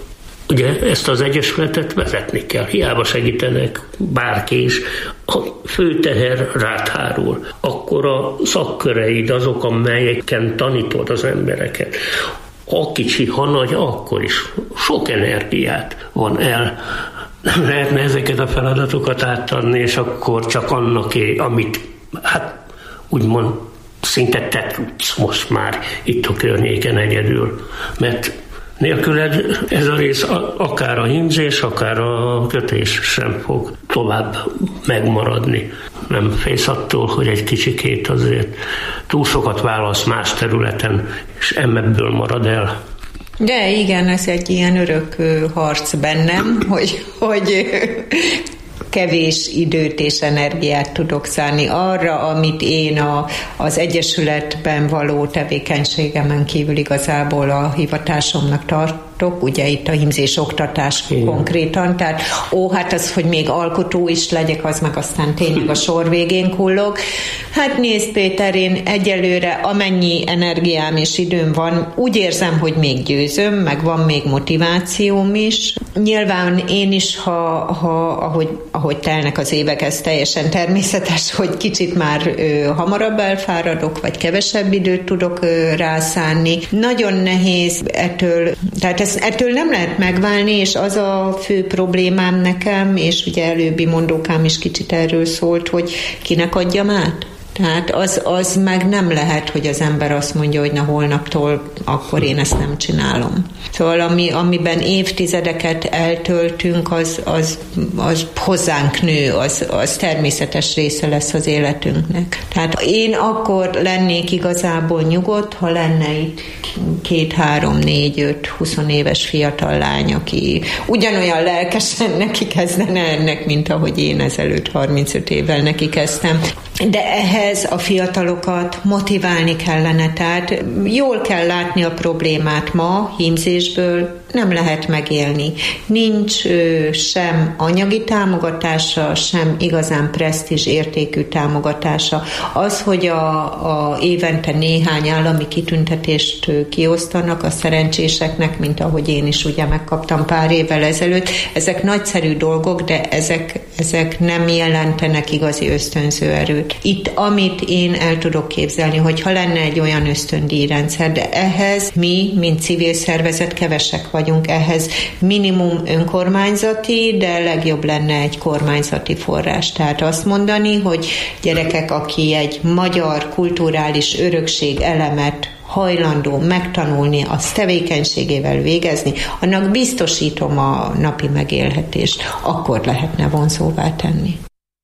ugye ezt az egyesületet vezetni kell. Hiába segítenek bárki is, a fő teher rád hárul. Akkor a szakköreid azok, amelyeken tanítod az embereket. Ha kicsi, ha nagy, akkor is sok energiát van el. Nem lehetne ezeket a feladatokat átadni, és akkor csak annaké, amit hát úgymond szinte te tudsz most már itt a környéken egyedül. Mert nélküled ez a rész, akár a hímzés, akár a kötés sem fog tovább megmaradni. Nem félsz attól, hogy egy kicsikét azért túl sokat válasz más területen, és ebből marad el. De igen, ez egy ilyen örök harc bennem, hogy, hogy kevés időt és energiát tudok szánni arra, amit én a, az egyesületben való tevékenységemen kívül igazából a hivatásomnak tartok, jártok, ugye itt a hímzés oktatás igen. konkrétan, tehát ó, hát az, hogy még alkotó is legyek, az meg aztán tényleg a sor végén kullog. Hát nézd Péter, én egyelőre amennyi energiám és időm van, úgy érzem, hogy még győzöm, meg van még motivációm is. Nyilván én is, ha, ha ahogy, ahogy telnek az évek, ez teljesen természetes, hogy kicsit már ö, hamarabb elfáradok, vagy kevesebb időt tudok ö, rászánni. Nagyon nehéz ettől, tehát ez, ettől nem lehet megválni, és az a fő problémám nekem, és ugye előbbi mondókám is kicsit erről szólt, hogy kinek adjam át? Tehát az, az meg nem lehet, hogy az ember azt mondja, hogy na holnaptól akkor én ezt nem csinálom. Szóval ami, amiben évtizedeket eltöltünk, az, az, az hozzánk nő, az, az természetes része lesz az életünknek. Tehát én akkor lennék igazából nyugodt, ha lenne itt két, három, négy, öt, huszonéves fiatal lány, aki ugyanolyan lelkesen neki kezdene ennek, mint ahogy én ezelőtt harmincöt évvel neki kezdtem. De ehhez a fiatalokat motiválni kellene, tehát jól kell látni a problémát ma, hímzésből nem lehet megélni. Nincs ö, sem anyagi támogatása, sem igazán presztízs értékű támogatása. Az, hogy a, a évente néhány állami kitüntetést kiosztanak a szerencséseknek, mint ahogy én is ugye megkaptam pár évvel ezelőtt, ezek nagyszerű dolgok, de ezek, ezek nem jelentenek igazi ösztönző erőt. Itt, amit én el tudok képzelni, hogy ha lenne egy olyan ösztöndíjrendszer, de ehhez mi, mint civil szervezet kevesek vagyunk, ehhez minimum önkormányzati, de legjobb lenne egy kormányzati forrás. Tehát azt mondani, hogy gyerekek, aki egy magyar kulturális örökség elemet hajlandó megtanulni, azt tevékenységével végezni, annak biztosítom a napi megélhetést, akkor lehetne vonzóvá tenni.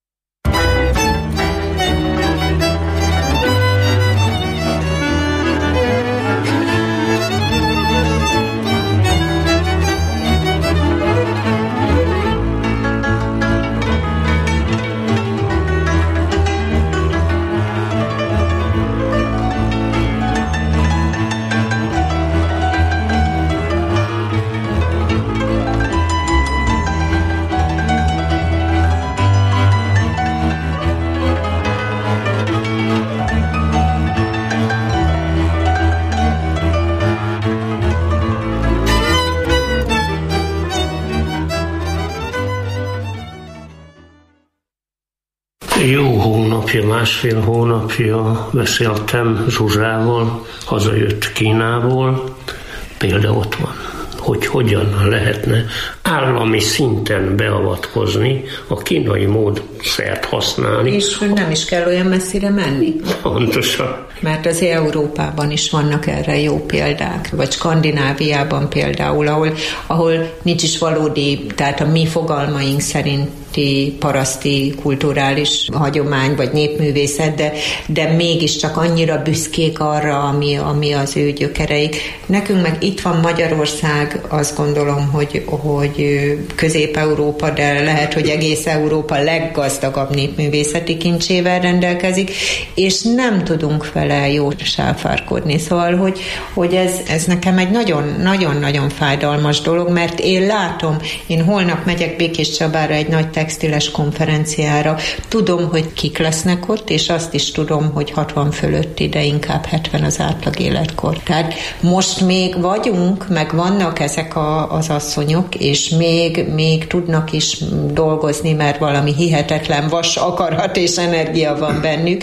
Jó hónapja, másfél hónapja beszéltem Zsuzsával, hazajött Kínából, például ott van, hogy hogyan lehetne állami szinten beavatkozni, a kínai módszert használni. És nem is kell olyan messzire menni. Pontosan. Mert az Európában is vannak erre jó példák, vagy Skandináviában például, ahol, ahol nincs is valódi, tehát a mi fogalmaink szerinti paraszti kulturális hagyomány, vagy népművészet, de, de mégiscsak annyira büszkék arra, ami, ami az ő gyökereik. Nekünk meg itt van Magyarország, azt gondolom, hogy, hogy Közép-Európa, de lehet, hogy egész Európa leggazdagabb népművészeti kincsével rendelkezik, és nem tudunk vele jól sáfárkodni. Szóval, hogy, hogy ez, ez nekem egy nagyon-nagyon fájdalmas dolog, mert én látom, én holnap megyek Békés Csabára egy nagy textiles konferenciára, tudom, hogy kik lesznek ott, és azt is tudom, hogy hatvan fölötti, de inkább hetven az átlag életkor. Tehát most még vagyunk, meg vannak ezek a, az asszonyok, és még, még tudnak is dolgozni, mert valami hihetetlen vas akarat és energia van bennük,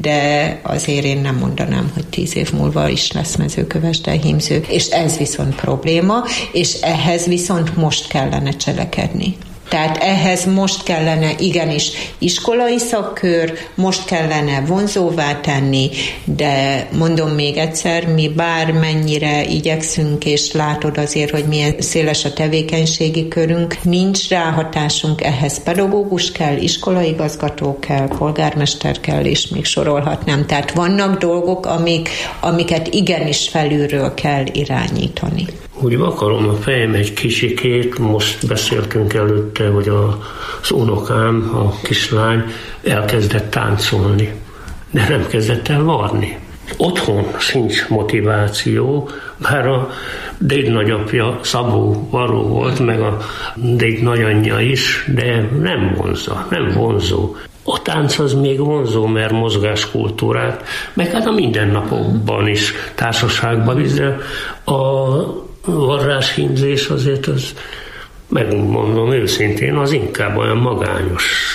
de azért én nem mondanám, hogy tíz év múlva is lesz Mezőkövesden hímző, és ez viszont probléma, és ehhez viszont most kellene cselekedni. Tehát ehhez most kellene igenis iskolai szakkör, most kellene vonzóvá tenni, de mondom még egyszer, mi bármennyire igyekszünk, és látod azért, hogy milyen széles a tevékenységi körünk, nincs ráhatásunk, ehhez pedagógus kell, iskolaigazgató kell, polgármester kell, és még sorolhatnám. Tehát vannak dolgok, amik, amiket igenis felülről kell irányítani. Úgy vakarom a fejem egy kicsikét, most beszéltünk előtte, hogy az unokám, a kislány elkezdett táncolni, de nem kezdett el varni. Otthon sincs motiváció, bár a déd nagyapja Szabó Varó volt, meg a déd nagyanyja is, de nem vonza, nem vonzó. A tánc az még vonzó, mert mozgáskultúrát, meg hát a mindennapokban is társaságban visz, de a varráshímzés azért az, megmondom őszintén, az inkább olyan magányos,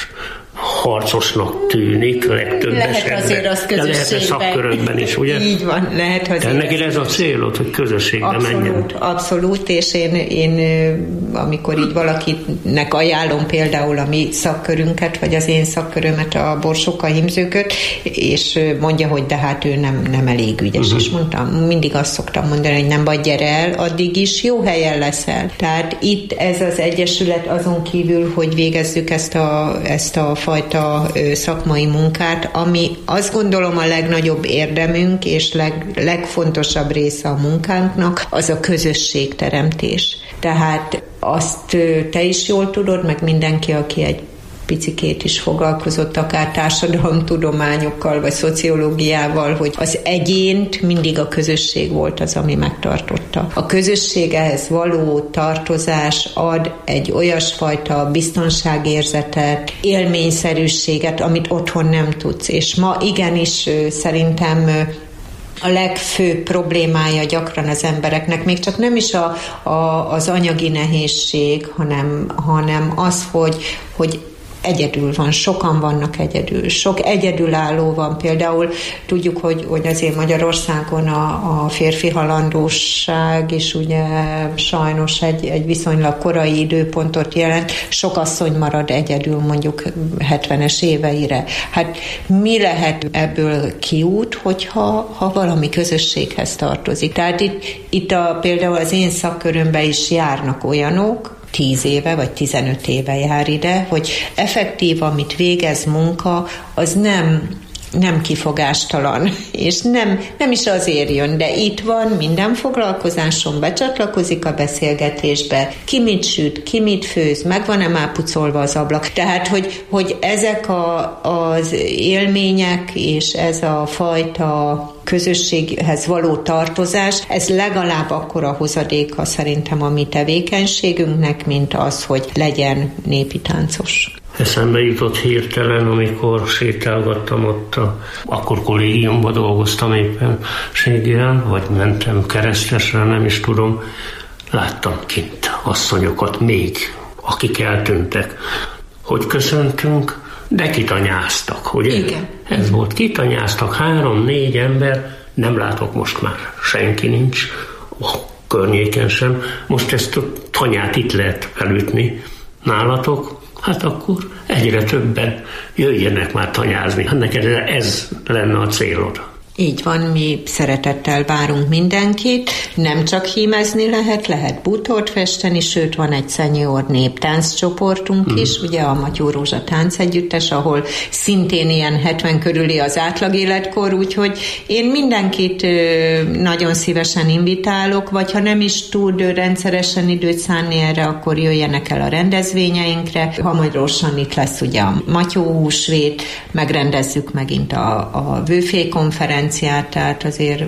harcosnak tűnik legtöbb lehet esetben. Azért az közösségben. De lehet szakkörökben is, ugye? Így van, lehet azért. De neki ez a célod, hogy közösségbe abszolút, menjen. Abszolút, és én, én amikor így valakinek ajánlom például a mi szakkörünket, vagy az én szakkörömet, a Borsoka hímzőköt, és mondja, hogy de hát ő nem, nem elég ügyes, uh-huh. és mondtam, mindig azt szoktam mondani, hogy nem vagy, gyere el, addig is jó helyen leszel. Tehát itt ez az egyesület azon kívül, hogy végezzük ezt a, ezt a fajta a szakmai munkát, ami azt gondolom a legnagyobb érdemünk és leg, legfontosabb része a munkánknak, az a közösségteremtés. Tehát azt te is jól tudod, meg mindenki, aki egy picikét is foglalkozott akár társadalomtudományokkal vagy szociológiával, hogy az egyént mindig a közösség volt az, ami megtartotta. A közösséghez való tartozás ad egy olyasfajta biztonságérzetet, élményszerűséget, amit otthon nem tudsz. És ma igenis szerintem a legfőbb problémája gyakran az embereknek, még csak nem is a, a, az anyagi nehézség, hanem, hanem az, hogy, hogy egyedül van, sokan vannak egyedül, sok egyedülálló van. Például tudjuk, hogy, hogy azért Magyarországon a, a férfi halandóság is ugye sajnos egy, egy viszonylag korai időpontot jelent, sok asszony marad egyedül mondjuk hetvenes éveire. Hát mi lehet ebből kiút, hogyha ha valami közösséghez tartozik? Tehát itt, itt a, például az én szakkörömben is járnak olyanok, tíz éve vagy tizenöt éve jár ide, hogy effektív, amit végez munka, az nem, nem kifogástalan, és nem, nem is azért jön, de itt van, minden foglalkozáson becsatlakozik a beszélgetésbe, ki mit süt, ki mit főz, meg van-e már pucolva az ablak. Tehát, hogy, hogy ezek a, az élmények, és ez a fajta közösséghez való tartozás, ez legalább akkora hozadéka szerintem a mi tevékenységünknek, mint az, hogy legyen népi táncos. Eszembe jutott hirtelen, amikor sétálgattam ott, a, akkor kollégiumban dolgoztam éppen ségén, vagy mentem keresztesre, nem is tudom, láttam kint asszonyokat még, akik eltűntek, hogy köszöntünk, de kitanyáztak, ugye? Igen. Ez volt, kitanyáztak, három-négy ember, nem látok most már, senki nincs, a környéken sem, most ezt a tanyát itt lehet felütni nálatok, hát akkor egyre többen jöjjenek már tanyázni. Hát neked ez lenne a célod. Így van, mi szeretettel várunk mindenkit, nem csak hímezni lehet, lehet bútort festeni, sőt van egy szenior néptánccsoportunk mm. is, ugye a Matyó Rózsa táncegyüttes, ahol szintén ilyen hetven körüli az átlag életkor, úgyhogy én mindenkit nagyon szívesen invitálok, vagy ha nem is tud rendszeresen időt szánni erre, akkor jöjjenek el a rendezvényeinkre. Hamarosan itt lesz ugye a Matyó húsvét, megrendezzük megint a, a Vőfé konferenciát, tehát azért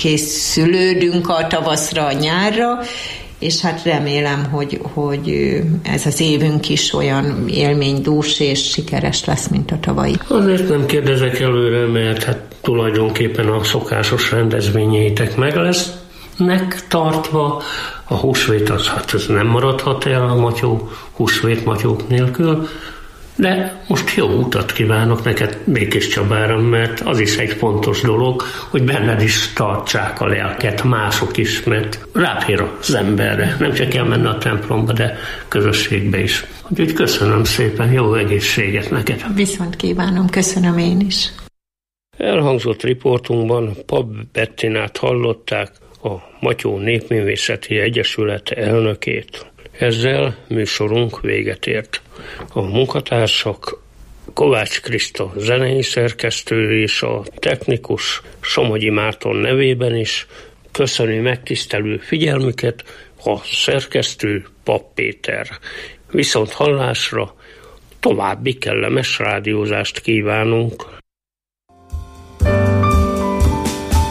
készülődünk a tavaszra, a nyárra, és hát remélem, hogy, hogy ez az évünk is olyan élménydús és sikeres lesz, mint a tavalyi. Azért nem kérdezek előre, mert hát tulajdonképpen a szokásos rendezvényeitek meg lesznek tartva. A húsvét az, hát ez nem maradhat el a Matyó, húsvét Matyók nélkül, de most jó utat kívánok neked Békés Csabára, mert az is egy fontos dolog, hogy benned is tartsák a lelket, mások is, mert ráfér az emberre. Nem csak kell menni a templomba, de közösségbe is. Úgyhogy köszönöm szépen, jó egészséget neked. Viszont kívánom, köszönöm én is. Elhangzott riportunkban Pap Bettinát hallották, a Matyó Népművészeti Egyesület elnökét. Ezzel műsorunk véget ért. A munkatársak Kovács Kriszta zenei szerkesztő és a technikus Somogyi Márton nevében is köszöni megtisztelő figyelmüket a szerkesztő Pap Péter. Viszont hallásra további kellemes rádiózást kívánunk.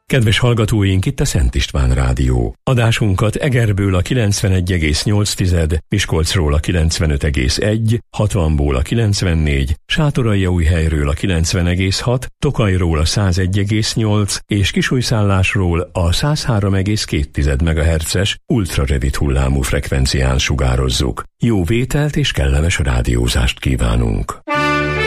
Kedves hallgatóink, itt a Szent István Rádió. Adásunkat Egerből a kilencvenegy egész nyolc, Miskolcról a kilencvenöt egész egy, hatvanból a kilencvennégy, Sátoraljaújhelyről a kilencven egész hat, Tokajról a százegy egész nyolc és Kisújszállásról a száz három egész két megahertzes ultrarövid hullámú frekvencián sugározzuk. Jó vételt és kellemes rádiózást kívánunk!